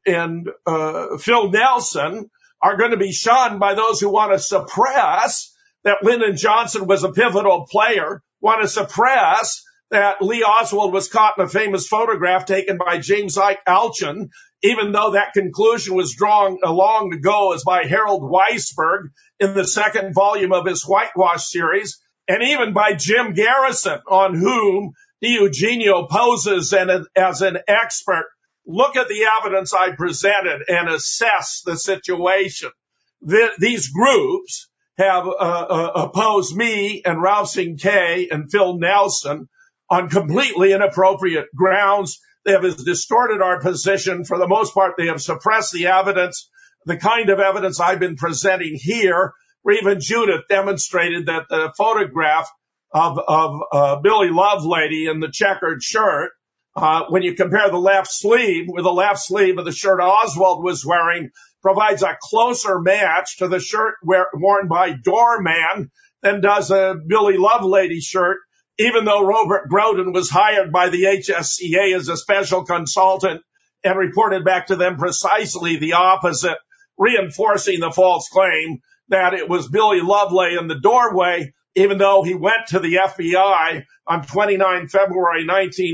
Phil Nelson, are going to be shunned by those who want to suppress that Lyndon Johnson was a pivotal player, want to suppress that Lee Oswald was caught in a famous photograph taken by James Ike Alchin, even though that conclusion was drawn long ago as by Harold Weisberg in the second volume of his Whitewash series, and even by Jim Garrison, on whom DiEugenio poses as an expert. Look at the evidence I presented and assess the situation. These groups have opposed me and Ralph Cinque and Phil Nelson on completely inappropriate grounds. They have distorted our position. For the most part, they have suppressed the evidence, the kind of evidence I've been presenting here, where even Judith demonstrated that the photograph of Billy Lovelady in the checkered shirt, when you compare the left sleeve with the left sleeve of the shirt Oswald was wearing, provides a closer match to the shirt worn by Doorman than does a Billy Lovelady shirt, even though Robert Groden was hired by the HSCA as a special consultant and reported back to them precisely the opposite, reinforcing the false claim that it was Billy Lovelady in the doorway, even though he went to the FBI on 29 February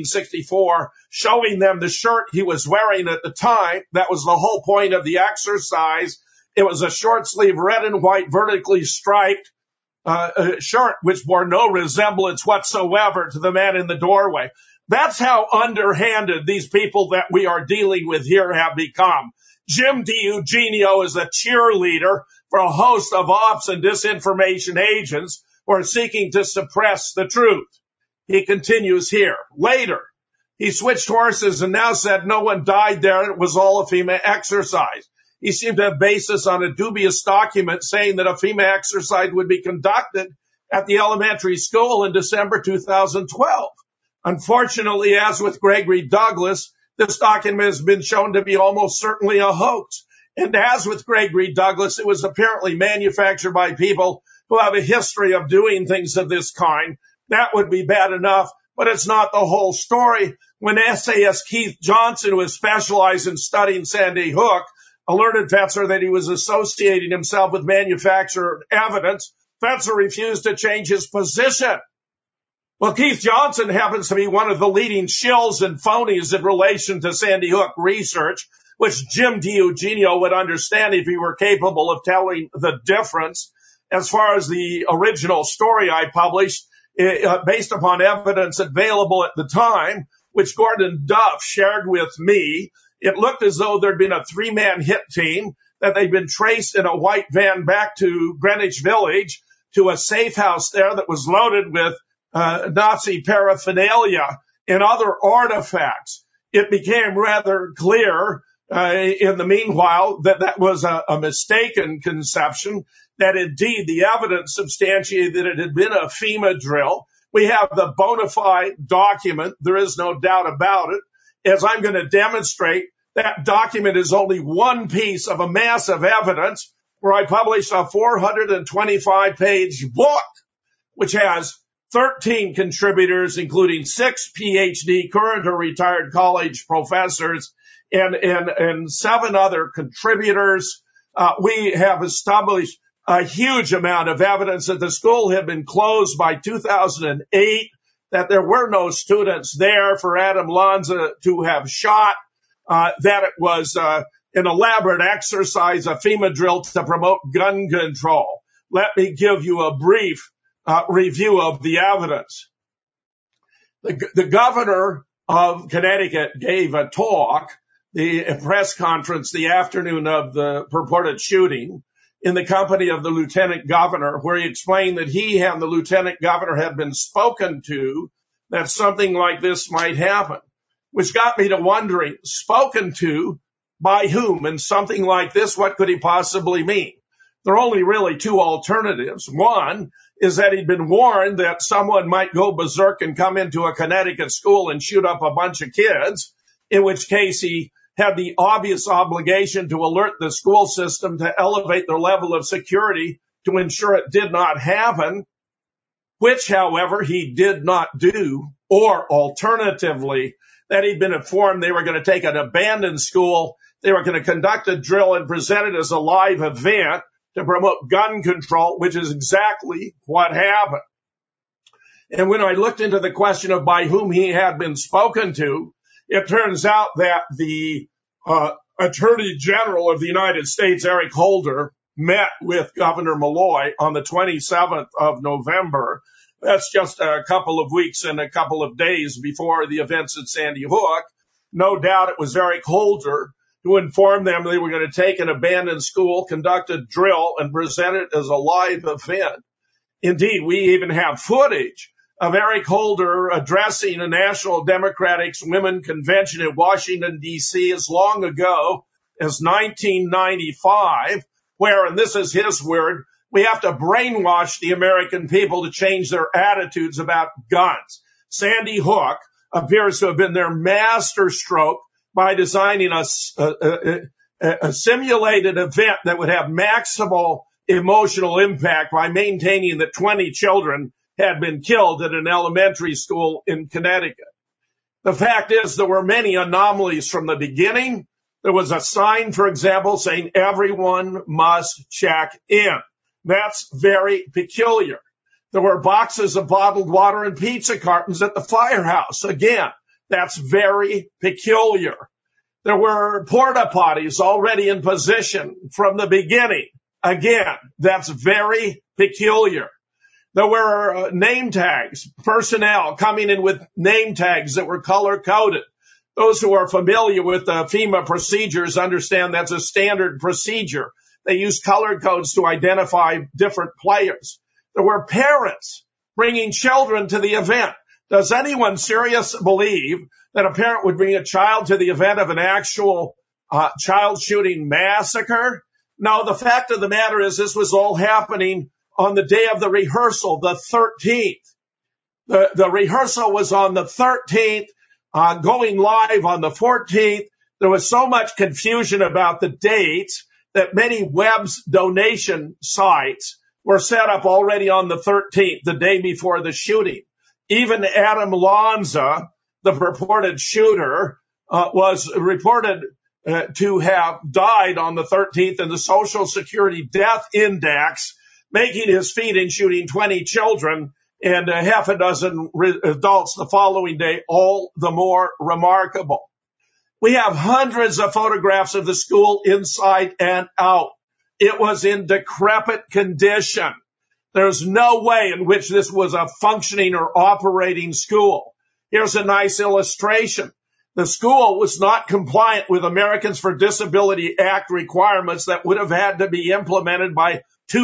1964, showing them the shirt he was wearing at the time. That was the whole point of the exercise. It was a short sleeve red and white vertically striped shirt, which bore no resemblance whatsoever to the man in the doorway. That's how underhanded these people that we are dealing with here have become. Jim DiEugenio is a cheerleader for a host of ops and disinformation agents who are seeking to suppress the truth. He continues here. Later, he switched horses and now said no one died there. It was all a FEMA exercise. He seemed to have basis on a dubious document saying that a FEMA exercise would be conducted at the elementary school in December 2012. Unfortunately, as with Gregory Douglas, this document has been shown to be almost certainly a hoax. And as with Gregory Douglas, it was apparently manufactured by people who have a history of doing things of this kind. That would be bad enough, but it's not the whole story. When SAS Keith Johnson, who is specialized in studying Sandy Hook, alerted Fetzer that he was associating himself with manufactured evidence, Fetzer refused to change his position. Well, Keith Johnson happens to be one of the leading shills and phonies in relation to Sandy Hook research, which Jim DiEugenio would understand if he were capable of telling the difference. As far as the original story I published, based upon evidence available at the time, which Gordon Duff shared with me, it looked as though there'd been a 3-man hit team, that they'd been traced in a white van back to Greenwich Village to a safe house there that was loaded with Nazi paraphernalia and other artifacts. It became rather clear in the meanwhile that that was a mistaken conception, that indeed the evidence substantiated that it had been a FEMA drill. We have the bona fide document. There is no doubt about it. As I'm going to demonstrate, that document is only one piece of a massive evidence where I published a 425-page book, which has 13 contributors, including 6 PhD, current or retired college professors, and 7 other contributors. We have established a huge amount of evidence that the school had been closed by 2008, that there were no students there for Adam Lanza to have shot, that it was an elaborate exercise, a FEMA drill to promote gun control. Let me give you a brief review of the evidence. The governor of Connecticut gave a talk, a press conference the afternoon of the purported shooting, in the company of the lieutenant governor, where he explained that he and the lieutenant governor had been spoken to, that something like this might happen, which got me to wondering, spoken to by whom? And something like this, what could he possibly mean? There are only really 2 alternatives. One is that he'd been warned that someone might go berserk and come into a Connecticut school and shoot up a bunch of kids, in which case he had the obvious obligation to alert the school system to elevate their level of security to ensure it did not happen, which, however, he did not do. Or alternatively, that he'd been informed they were going to take an abandoned school, they were going to conduct a drill and present it as a live event to promote gun control, which is exactly what happened. And when I looked into the question of by whom he had been spoken to, it turns out that the Attorney General of the United States, Eric Holder, met with Governor Malloy on the 27th of November. That's just a couple of weeks and a couple of days before the events at Sandy Hook. No doubt it was Eric Holder who informed them they were going to take an abandoned school, conduct a drill, and present it as a live event. Indeed, we even have footage of Eric Holder addressing a National Democratic Women Convention in Washington, D.C. as long ago as 1995, where, and this is his word, we have to brainwash the American people to change their attitudes about guns. Sandy Hook appears to have been their master stroke by designing a simulated event that would have maximal emotional impact by maintaining that 20 children had been killed at an elementary school in Connecticut. The fact is there were many anomalies from the beginning. There was a sign, for example, saying everyone must check in. That's very peculiar. There were boxes of bottled water and pizza cartons at the firehouse. Again, that's very peculiar. There were porta potties already in position from the beginning. Again, that's very peculiar. There were name tags, personnel coming in with name tags that were color-coded. Those who are familiar with the FEMA procedures understand that's a standard procedure. They use color codes to identify different players. There were parents bringing children to the event. Does anyone seriously believe that a parent would bring a child to the event of an actual child shooting massacre? No, the fact of the matter is this was all happening on the day of the rehearsal, the 13th. The rehearsal was on the 13th, going live on the 14th. There was so much confusion about the dates that many Webb's donation sites were set up already on the 13th, the day before the shooting. Even Adam Lanza, the purported shooter, was reported to have died on the 13th in the Social Security Death Index, making his feat in shooting 20 children and half a dozen adults the following day all the more remarkable. We have hundreds of photographs of the school inside and out. It was in decrepit condition. There's no way in which this was a functioning or operating school. Here's a nice illustration. The school was not compliant with Americans for Disability Act requirements that would have had to be implemented by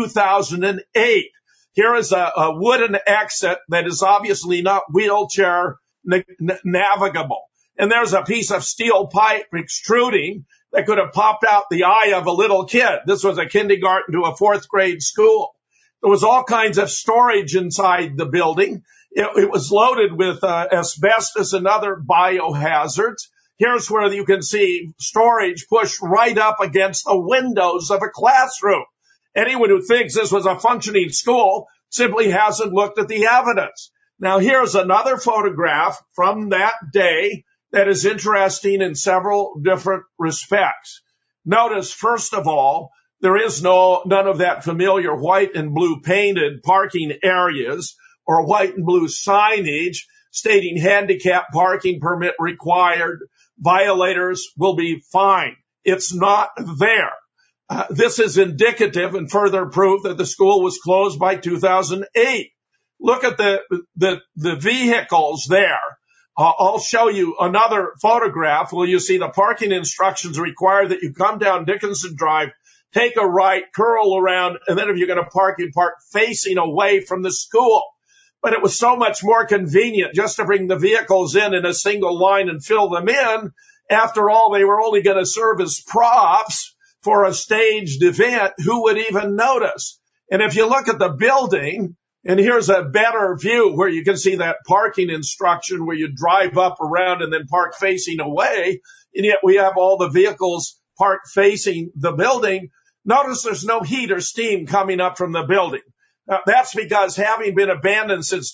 2008. Here is a wooden exit that is obviously not wheelchair navigable. And there's a piece of steel pipe extruding that could have popped out the eye of a little kid. This was a kindergarten to a fourth grade school. There was all kinds of storage inside the building. It was loaded with asbestos and other biohazards. Here's where you can see storage pushed right up against the windows of a classroom. Anyone who thinks this was a functioning school simply hasn't looked at the evidence. Now, here's another photograph from that day that is interesting in several different respects. Notice, first of all, there is none of that familiar white and blue painted parking areas or white and blue signage stating handicap parking permit required. Violators will be fined. It's not there. This is indicative and further proof that the school was closed by 2008. Look at the vehicles there. I'll show you another photograph where you see the parking instructions require that you come down Dickinson Drive, take a right, curl around, and then if you're going to park, you park facing away from the school. But it was so much more convenient just to bring the vehicles in a single line and fill them in. After all, they were only going to serve as props for a staged event. Who would even notice? And if you look at the building, and here's a better view where you can see that parking instruction where you drive up around and then park facing away, and yet we have all the vehicles parked facing the building. Notice there's no heat or steam coming up from the building. That's because having been abandoned since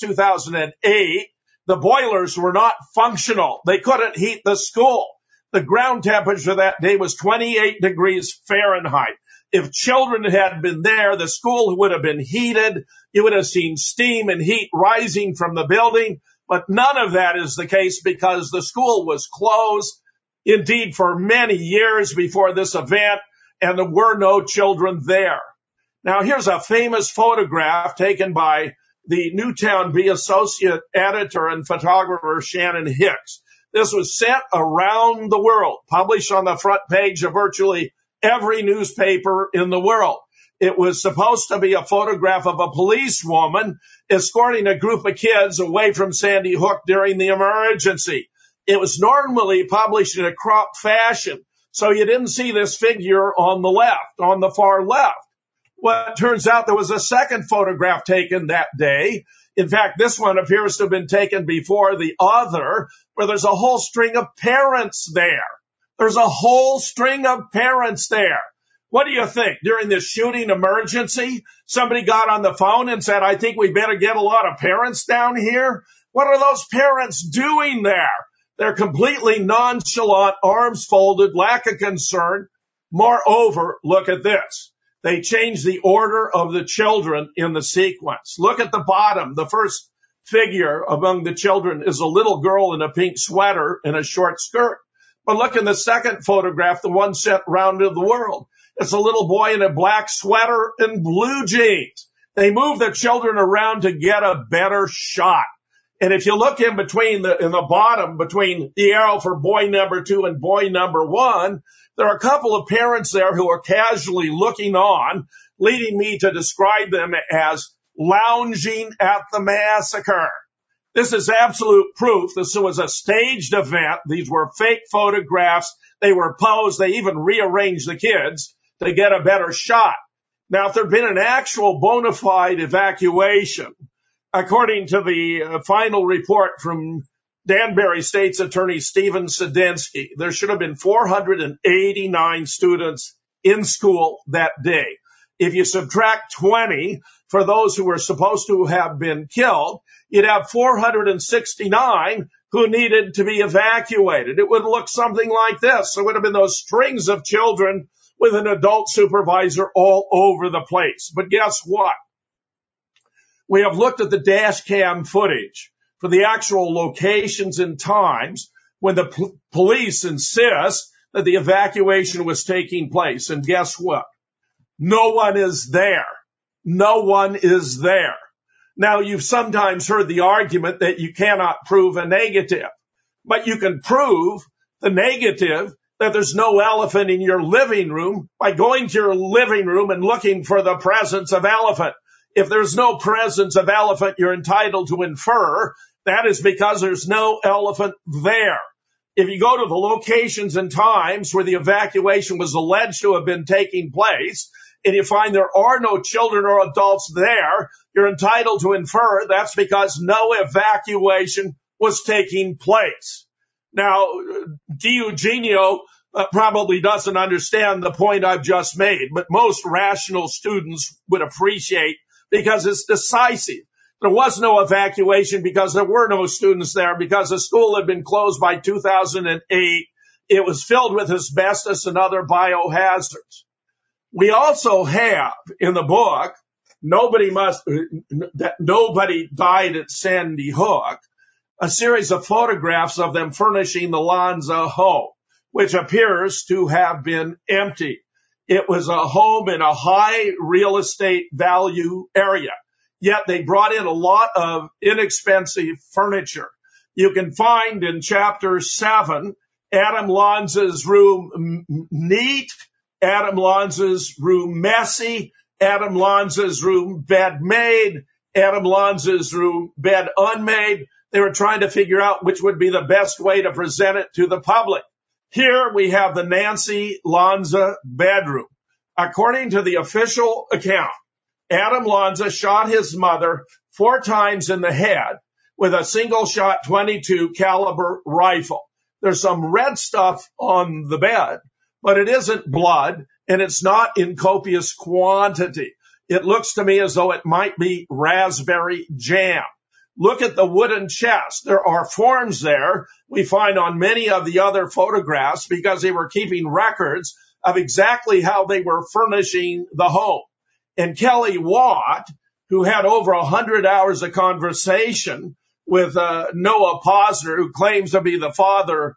2008, the boilers were not functional. They couldn't heat the school. The ground temperature that day was 28 degrees Fahrenheit. If children had been there, the school would have been heated. You would have seen steam and heat rising from the building. But none of that is the case because the school was closed, indeed, for many years before this event, and there were no children there. Now, here's a famous photograph taken by the Newtown Bee associate editor and photographer Shannon Hicks. This was sent around the world, published on the front page of virtually every newspaper in the world. It was supposed to be a photograph of a policewoman escorting a group of kids away from Sandy Hook during the emergency. It was normally published in a crop fashion, so you didn't see this figure on the left, on the far left. Well, it turns out there was a second photograph taken that day. In fact, this one appears to have been taken before the other, where there's a whole string of parents there. There's a whole string of parents there. What do you think? During this shooting emergency, somebody got on the phone and said, I think we better get a lot of parents down here. What are those parents doing there? They're completely nonchalant, arms folded, lack of concern. Moreover, look at this. They changed the order of the children in the sequence. Look at the bottom. The first figure among the children is a little girl in a pink sweater and a short skirt. But look in the second photograph, the one sent round to the world. It's a little boy in a black sweater and blue jeans. They move the children around to get a better shot. And if you look in between in the bottom, between the arrow for boy number 2 and boy number 1, there are a couple of parents there who are casually looking on, leading me to describe them as lounging at the massacre. This is absolute proof this was a staged event. These were fake photographs. They were posed. They even rearranged the kids to get a better shot. Now, if there had been an actual bona fide evacuation, according to the final report from Danbury State's Attorney Stephen Sedinsky, there should have been 489 students in school that day. If you subtract 20 for those who were supposed to have been killed, you'd have 469 who needed to be evacuated. It would look something like this. There would have been those strings of children with an adult supervisor all over the place. But guess what? We have looked at the dash cam footage for the actual locations and times when the police insist that the evacuation was taking place. And guess what? No one is there. No one is there. Now, you've sometimes heard the argument that you cannot prove a negative, but you can prove the negative that there's no elephant in your living room by going to your living room and looking for the presence of elephant. If there's no presence of elephant, you're entitled to infer that is because there's no elephant there. If you go to the locations and times where the evacuation was alleged to have been taking place, and you find there are no children or adults there, you're entitled to infer that's because no evacuation was taking place. Now, DiEugenio probably doesn't understand the point I've just made, but most rational students would appreciate because it's decisive. There was no evacuation because there were no students there, because the school had been closed by 2008. It was filled with asbestos and other biohazards. We also have in the book, Nobody Died at Sandy Hook, a series of photographs of them furnishing the Lanza home, which appears to have been empty. It was a home in a high real estate value area, yet they brought in a lot of inexpensive furniture. You can find in chapter 7, Adam Lanza's room neat, Adam Lanza's room messy, Adam Lanza's room bed made, Adam Lanza's room bed unmade. They were trying to figure out which would be the best way to present it to the public. Here we have the Nancy Lanza bedroom. According to the official account, Adam Lanza shot his mother 4 times in the head with a single-shot .22 caliber rifle. There's some red stuff on the bed, but it isn't blood, and it's not in copious quantity. It looks to me as though it might be raspberry jam. Look at the wooden chest. There are forms there we find on many of the other photographs because they were keeping records of exactly how they were furnishing the home. And Kelly Watt, who had over 100 hours of conversation with Noah Posner, who claims to be the father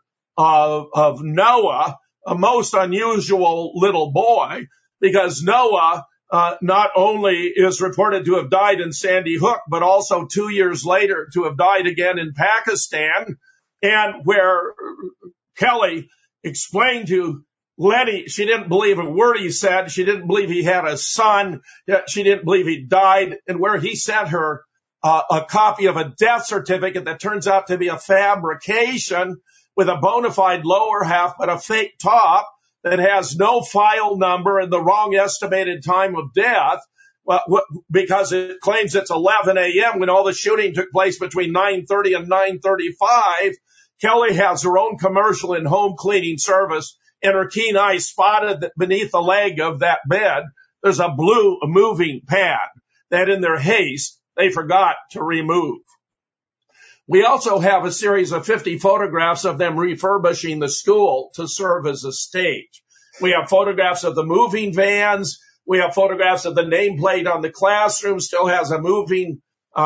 of Noah, a most unusual little boy, because Noah not only is reported to have died in Sandy Hook, but also 2 years later to have died again in Pakistan, and where Kelly explained to Lenny she didn't believe a word he said. She didn't believe he had a son. She didn't believe he died, and where he sent her a copy of a death certificate that turns out to be a fabrication with a bona fide lower half but a fake top that has no file number and the wrong estimated time of death, because it claims it's 11 a.m. when all the shooting took place between 9:30 and 9:35. Kelly has her own commercial in home cleaning service, and her keen eye spotted that beneath the leg of that bed, there's a blue moving pad that in their haste they forgot to remove. We also have a series of 50 photographs of them refurbishing the school to serve as a stage. We have photographs of the moving vans. We have photographs of the nameplate on the classroom, still has a moving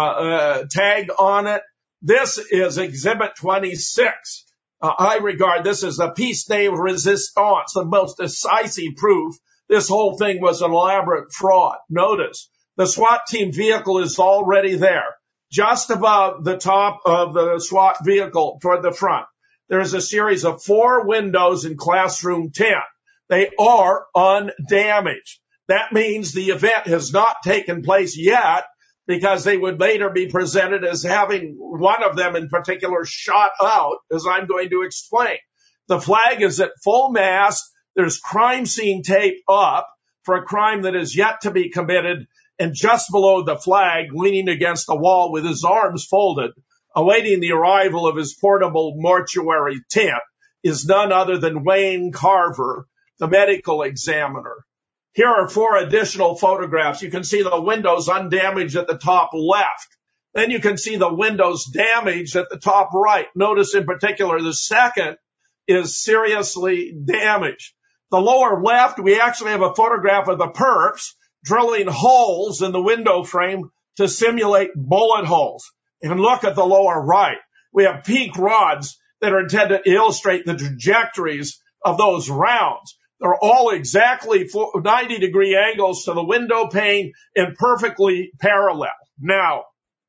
tag on it. This is Exhibit 26. I regard this as the piece de resistance, the most decisive proof this whole thing was an elaborate fraud. Notice, the SWAT team vehicle is already there. Just above the top of the SWAT vehicle toward the front, there is a series of 4 windows in classroom 10. They are undamaged. That means the event has not taken place yet, because they would later be presented as having one of them in particular shot out, as I'm going to explain. The flag is at full mast. There's crime scene tape up for a crime that is yet to be committed. And just below the flag, leaning against the wall with his arms folded, awaiting the arrival of his portable mortuary tent, is none other than Wayne Carver, the medical examiner. Here are 4 additional photographs. You can see the windows undamaged at the top left. Then you can see the windows damaged at the top right. Notice in particular the second is seriously damaged. The lower left, we actually have a photograph of the perps drilling holes in the window frame to simulate bullet holes. And look at the lower right. We have peak rods that are intended to illustrate the trajectories of those rounds. They're all exactly 90-degree angles to the window pane and perfectly parallel. Now,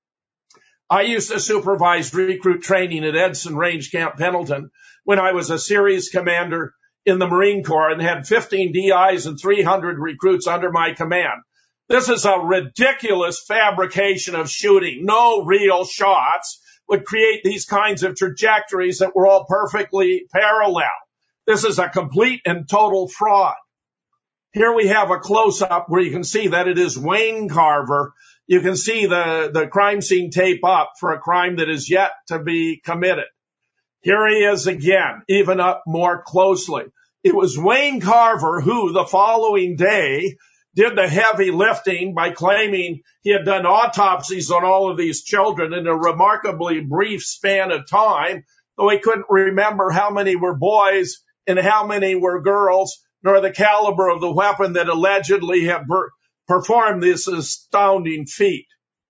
I used to supervise recruit training at Edson Range Camp Pendleton when I was a series commander in the Marine Corps and had 15 DIs and 300 recruits under my command. This is a ridiculous fabrication of shooting. No real shots would create these kinds of trajectories that were all perfectly parallel. This is a complete and total fraud. Here we have a close-up where you can see that it is Wayne Carver. You can see the crime scene tape up for a crime that is yet to be committed. Here he is again, even up more closely. It was Wayne Carver who, the following day, did the heavy lifting by claiming he had done autopsies on all of these children in a remarkably brief span of time, though he couldn't remember how many were boys and how many were girls, nor the caliber of the weapon that allegedly had performed this astounding feat.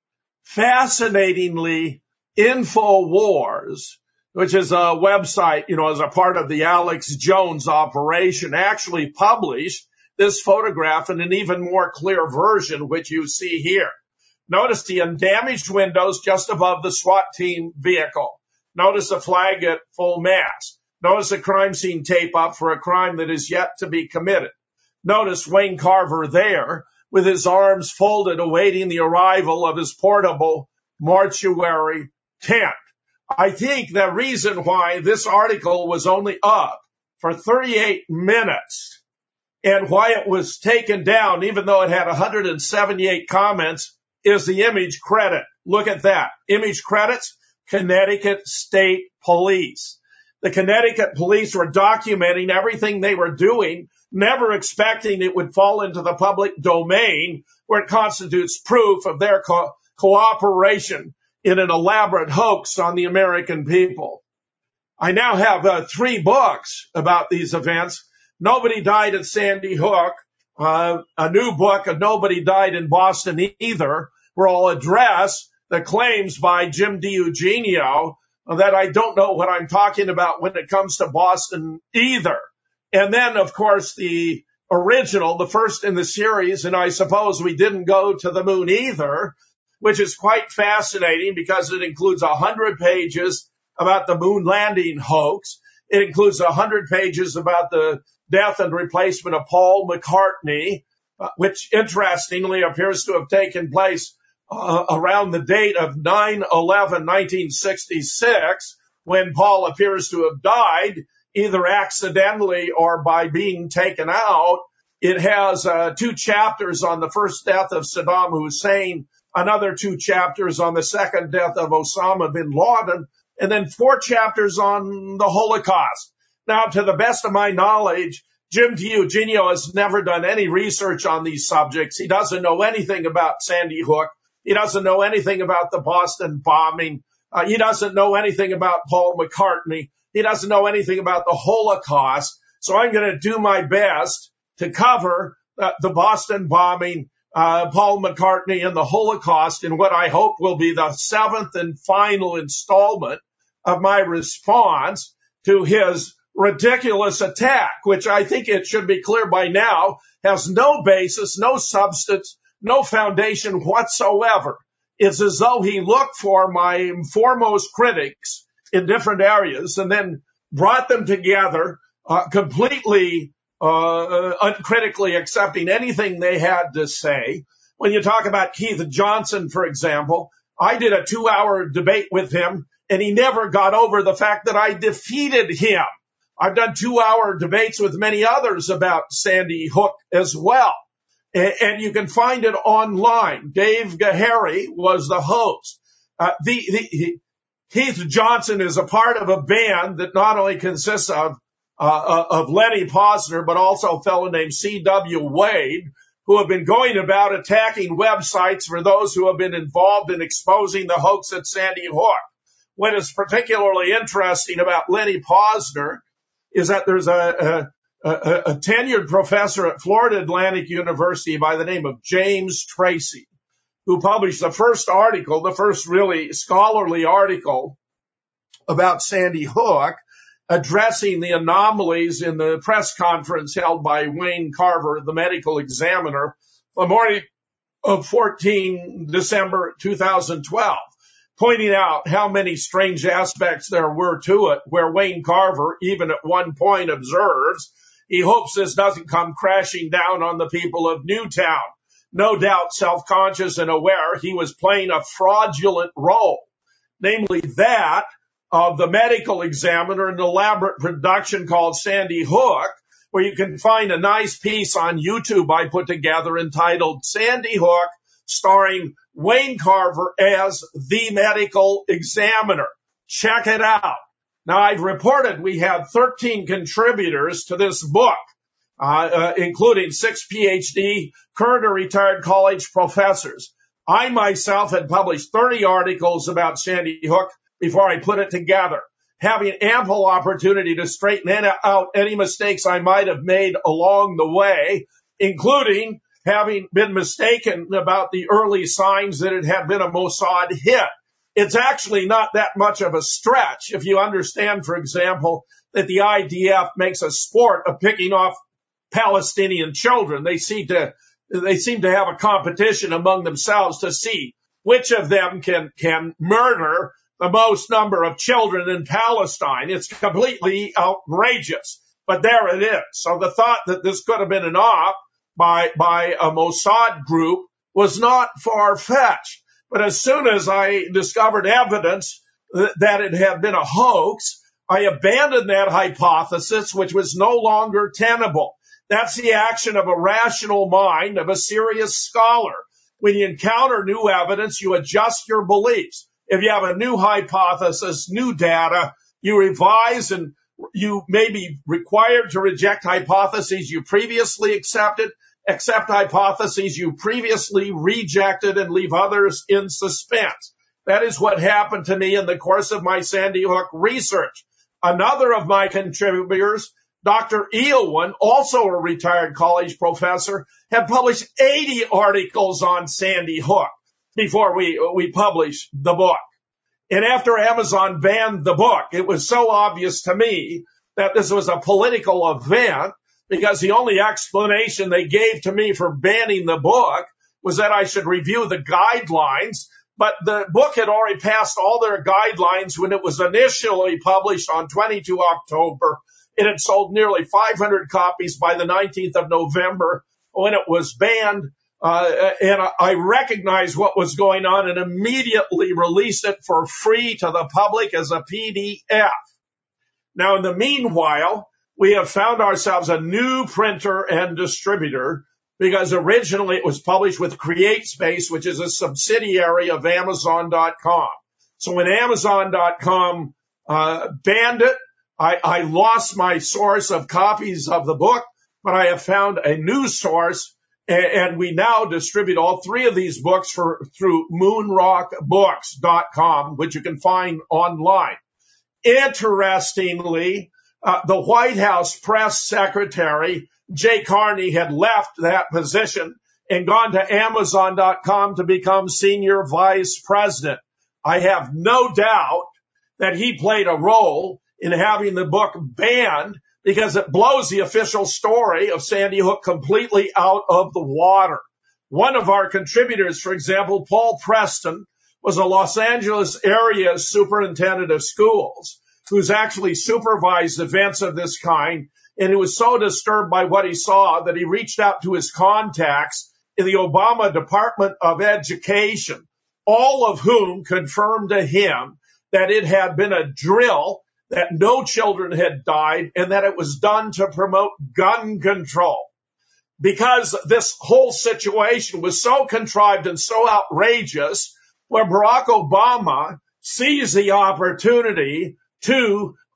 Fascinatingly, InfoWars, which is a website, as a part of the Alex Jones operation, actually published this photograph in an even more clear version, which you see here. Notice the undamaged windows just above the SWAT team vehicle. Notice the flag at full mast. Notice the crime scene tape up for a crime that is yet to be committed. Notice Wayne Carver there with his arms folded, awaiting the arrival of his portable mortuary tent. I think the reason why this article was only up for 38 minutes and why it was taken down, even though it had 178 comments, is the image credit. Look at that. Image credits, Connecticut State Police. The Connecticut police were documenting everything they were doing, never expecting it would fall into the public domain where it constitutes proof of their cooperation in an elaborate hoax on the American people. I now have 3 books about these events. Nobody Died at Sandy Hook, a new book, Nobody Died in Boston Either, where I'll address the claims by Jim DiEugenio that I don't know what I'm talking about when it comes to Boston either. And then, of course, the original, the first in the series, and I suppose we didn't go to the moon either, which is quite fascinating because it includes 100 pages about the moon landing hoax. It includes 100 pages about the death and replacement of Paul McCartney, which interestingly appears to have taken place around the date of 9/11/1966, when Paul appears to have died, either accidentally or by being taken out. It has 2 chapters on the first death of Saddam Hussein, another 2 chapters on the second death of Osama bin Laden, and then 4 chapters on the Holocaust. Now, to the best of my knowledge, Jim DiEugenio has never done any research on these subjects. He doesn't know anything about Sandy Hook. He doesn't know anything about the Boston bombing. He doesn't know anything about Paul McCartney. He doesn't know anything about the Holocaust. So I'm going to do my best to cover the Boston bombing, Paul McCartney, and the Holocaust in what I hope will be the 7th and final installment of my response to his ridiculous attack, which I think it should be clear by now has no basis, no substance, no foundation whatsoever. It's as though he looked for my foremost critics in different areas and then brought them together, completely uncritically accepting anything they had to say. When you talk about Keith Johnson, for example, I did a 2-hour debate with him, and he never got over the fact that I defeated him. I've done 2-hour debates with many others about Sandy Hook as well. And you can find it online. Dave Gahary was the host. Keith Johnson is a part of a band that not only consists of of Lenny Posner, but also a fellow named C.W. Wade, who have been going about attacking websites for those who have been involved in exposing the hoax at Sandy Hook. What is particularly interesting about Lenny Posner is that there's a tenured professor at Florida Atlantic University by the name of James Tracy, who published the first really scholarly article about Sandy Hook, addressing the anomalies in the press conference held by Wayne Carver, the medical examiner, the morning of 14 December 2012, pointing out how many strange aspects there were to it, where Wayne Carver, even at one point, observes he hopes this doesn't come crashing down on the people of Newtown. No doubt self-conscious and aware he was playing a fraudulent role, namely that of the medical examiner, an elaborate production called Sandy Hook, where you can find a nice piece on YouTube I put together entitled Sandy Hook, starring Wayne Carver as the medical examiner. Check it out. Now, I've reported we had 13 contributors to this book, including 6 PhD, current or retired college professors. I myself had published 30 articles about Sandy Hook before I put it together, having ample opportunity to straighten out any mistakes I might have made along the way, including having been mistaken about the early signs that it had been a Mossad hit. It's actually not that much of a stretch if you understand, for example, that the IDF makes a sport of picking off Palestinian children. They seem to have a competition among themselves to see which of them can murder the most number of children in Palestine. It's completely outrageous, but there it is. So the thought that this could have been an op by a Mossad group was not far-fetched. But as soon as I discovered evidence that it had been a hoax, I abandoned that hypothesis, which was no longer tenable. That's the action of a rational mind, of a serious scholar. When you encounter new evidence, you adjust your beliefs. If you have a new hypothesis, new data, you revise, and you may be required to reject hypotheses you previously accepted, accept hypotheses you previously rejected, and leave others in suspense. That is what happened to me in the course of my Sandy Hook research. Another of my contributors, Dr. Eowyn, also a retired college professor, had published 80 articles on Sandy Hook before we published the book. And after Amazon banned the book, it was so obvious to me that this was a political event, because the only explanation they gave to me for banning the book was that I should review the guidelines. But the book had already passed all their guidelines when it was initially published on 22 October. It had sold nearly 500 copies by the 19th of November when it was banned. And I recognized what was going on and immediately released it for free to the public as a PDF. Now, in the meanwhile, we have found ourselves a new printer and distributor, because originally it was published with CreateSpace, which is a subsidiary of Amazon.com. So when Amazon.com banned it, I lost my source of copies of the book, but I have found a new source, and we now distribute all 3 of these books through moonrockbooks.com, which you can find online. Interestingly, the White House press secretary, Jay Carney, had left that position and gone to Amazon.com to become senior vice president. I have no doubt that he played a role in having the book banned, because it blows the official story of Sandy Hook completely out of the water. One of our contributors, for example, Paul Preston, was a Los Angeles area superintendent of schools who's actually supervised events of this kind, and he was so disturbed by what he saw that he reached out to his contacts in the Obama Department of Education, all of whom confirmed to him that it had been a drill, that no children had died, and that it was done to promote gun control. Because this whole situation was so contrived and so outrageous, where Barack Obama seized the opportunity to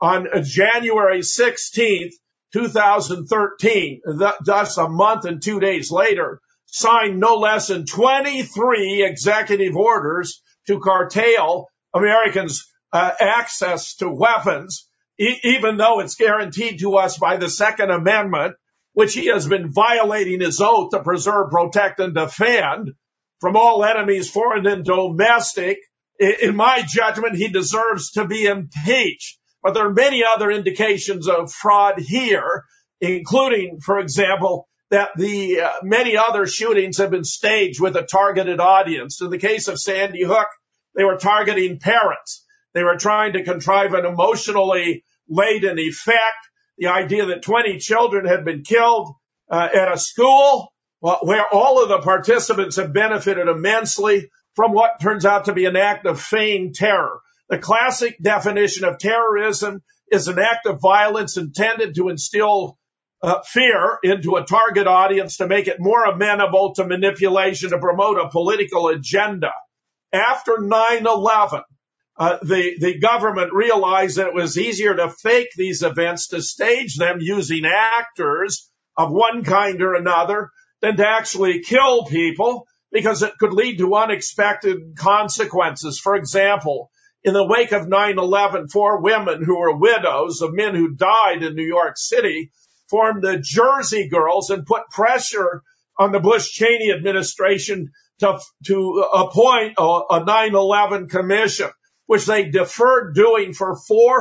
on January 16th, 2013, thus a month and 2 days later, signed no less than 23 executive orders to curtail Americans' access to weapons, even though it's guaranteed to us by the Second Amendment, which he has been violating his oath to preserve, protect, and defend from all enemies, foreign and domestic. In my judgment, he deserves to be impeached. But there are many other indications of fraud here, including, for example, that the many other shootings have been staged with a targeted audience. In the case of Sandy Hook, they were targeting parents. They were trying to contrive an emotionally laden effect. The idea that 20 children had been killed at a school where all of the participants have benefited immensely from what turns out to be an act of feigned terror. The classic definition of terrorism is an act of violence intended to instill fear into a target audience to make it more amenable to manipulation to promote a political agenda. After 9/11, the government realized that it was easier to fake these events, to stage them using actors of one kind or another, than to actually kill people, because it could lead to unexpected consequences. For example, in the wake of 9/11, 4 women who were widows of men who died in New York City formed the Jersey Girls and put pressure on the Bush-Cheney administration to appoint a 9/11 commission, which they deferred doing for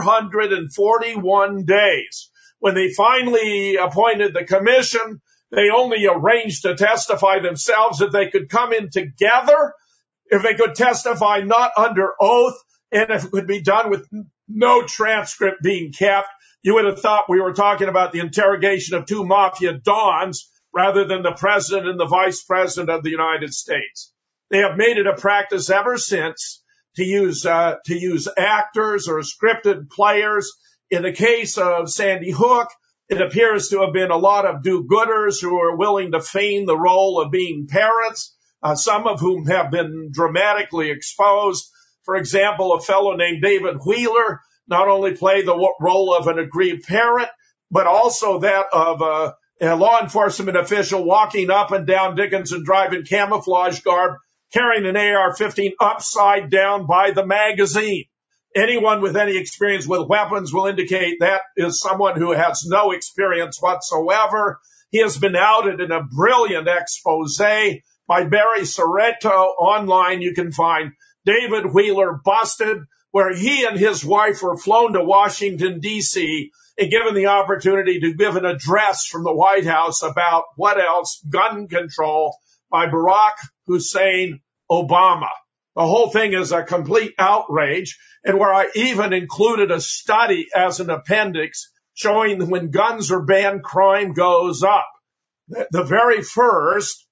441 days. When they finally appointed the commission, they only arranged to testify themselves if they could come in together, if they could testify not under oath, and if it could be done with no transcript being kept. You would have thought we were talking about the interrogation of 2 mafia dons rather than the president and the vice president of the United States. They have made it a practice ever since to use actors or scripted players. In the case of Sandy Hook, it appears to have been a lot of do-gooders who are willing to feign the role of being parents, some of whom have been dramatically exposed. For example, a fellow named David Wheeler not only played the role of an aggrieved parent, but also that of a law enforcement official walking up and down Dickinson Drive in camouflage garb, carrying an AR-15 upside down by the magazine. Anyone with any experience with weapons will indicate that is someone who has no experience whatsoever. He has been outed in a brilliant expose by Barry Soretto. Online you can find David Wheeler Busted, where he and his wife were flown to Washington, D.C., and given the opportunity to give an address from the White House about what else? Gun control by Barack Hussein Obama. The whole thing is a complete outrage, and where I even included a study as an appendix showing that when guns are banned, crime goes up. The very first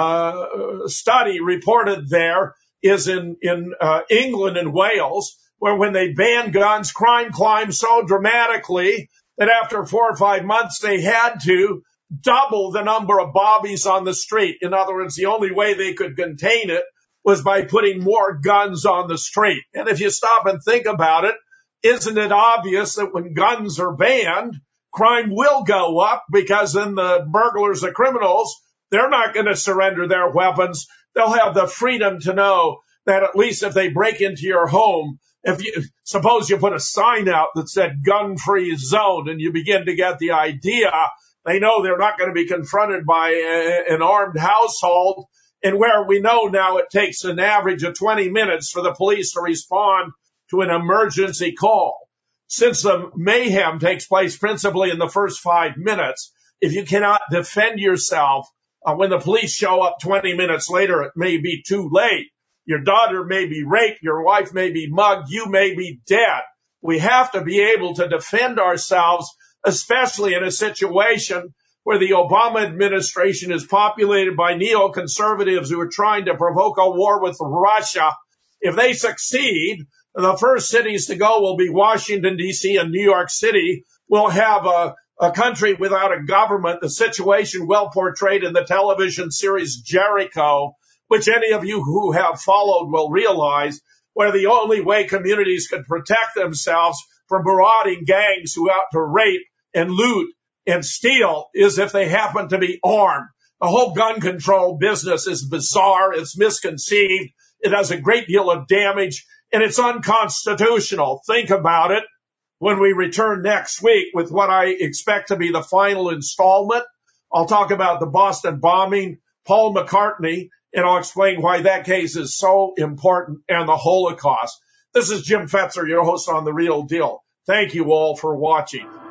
study reported there is in England and Wales, where when they banned guns, crime climbed so dramatically that after 4 or 5 months, they had to double the number of bobbies on the street. In other words, the only way they could contain it was by putting more guns on the street. And if you stop and think about it, isn't it obvious that when guns are banned, crime will go up, because then the burglars, the criminals, they're not going to surrender their weapons. They'll have the freedom to know that at least if they break into your home, suppose you put a sign out that said gun-free zone and you begin to get the idea, they know they're not going to be confronted by an armed household. And where we know now it takes an average of 20 minutes for the police to respond to an emergency call. Since the mayhem takes place principally in the first 5 minutes, if you cannot defend yourself, when the police show up 20 minutes later, it may be too late. Your daughter may be raped, your wife may be mugged, you may be dead. We have to be able to defend ourselves, especially in a situation where the Obama administration is populated by neoconservatives who are trying to provoke a war with Russia. If they succeed, the first cities to go will be Washington, D.C. and New York City. We'll have a country without a government, the situation well portrayed in the television series Jericho, which any of you who have followed will realize, where the only way communities could protect themselves for marauding gangs who out to rape and loot and steal is if they happen to be armed. The whole gun control business is bizarre. It's misconceived. It does a great deal of damage, and it's unconstitutional. Think about it when we return next week with what I expect to be the final installment. I'll talk about the Boston bombing, Paul McCartney, and I'll explain why that case is so important, and the Holocaust. This is Jim Fetzer, your host on The Real Deal. Thank you all for watching.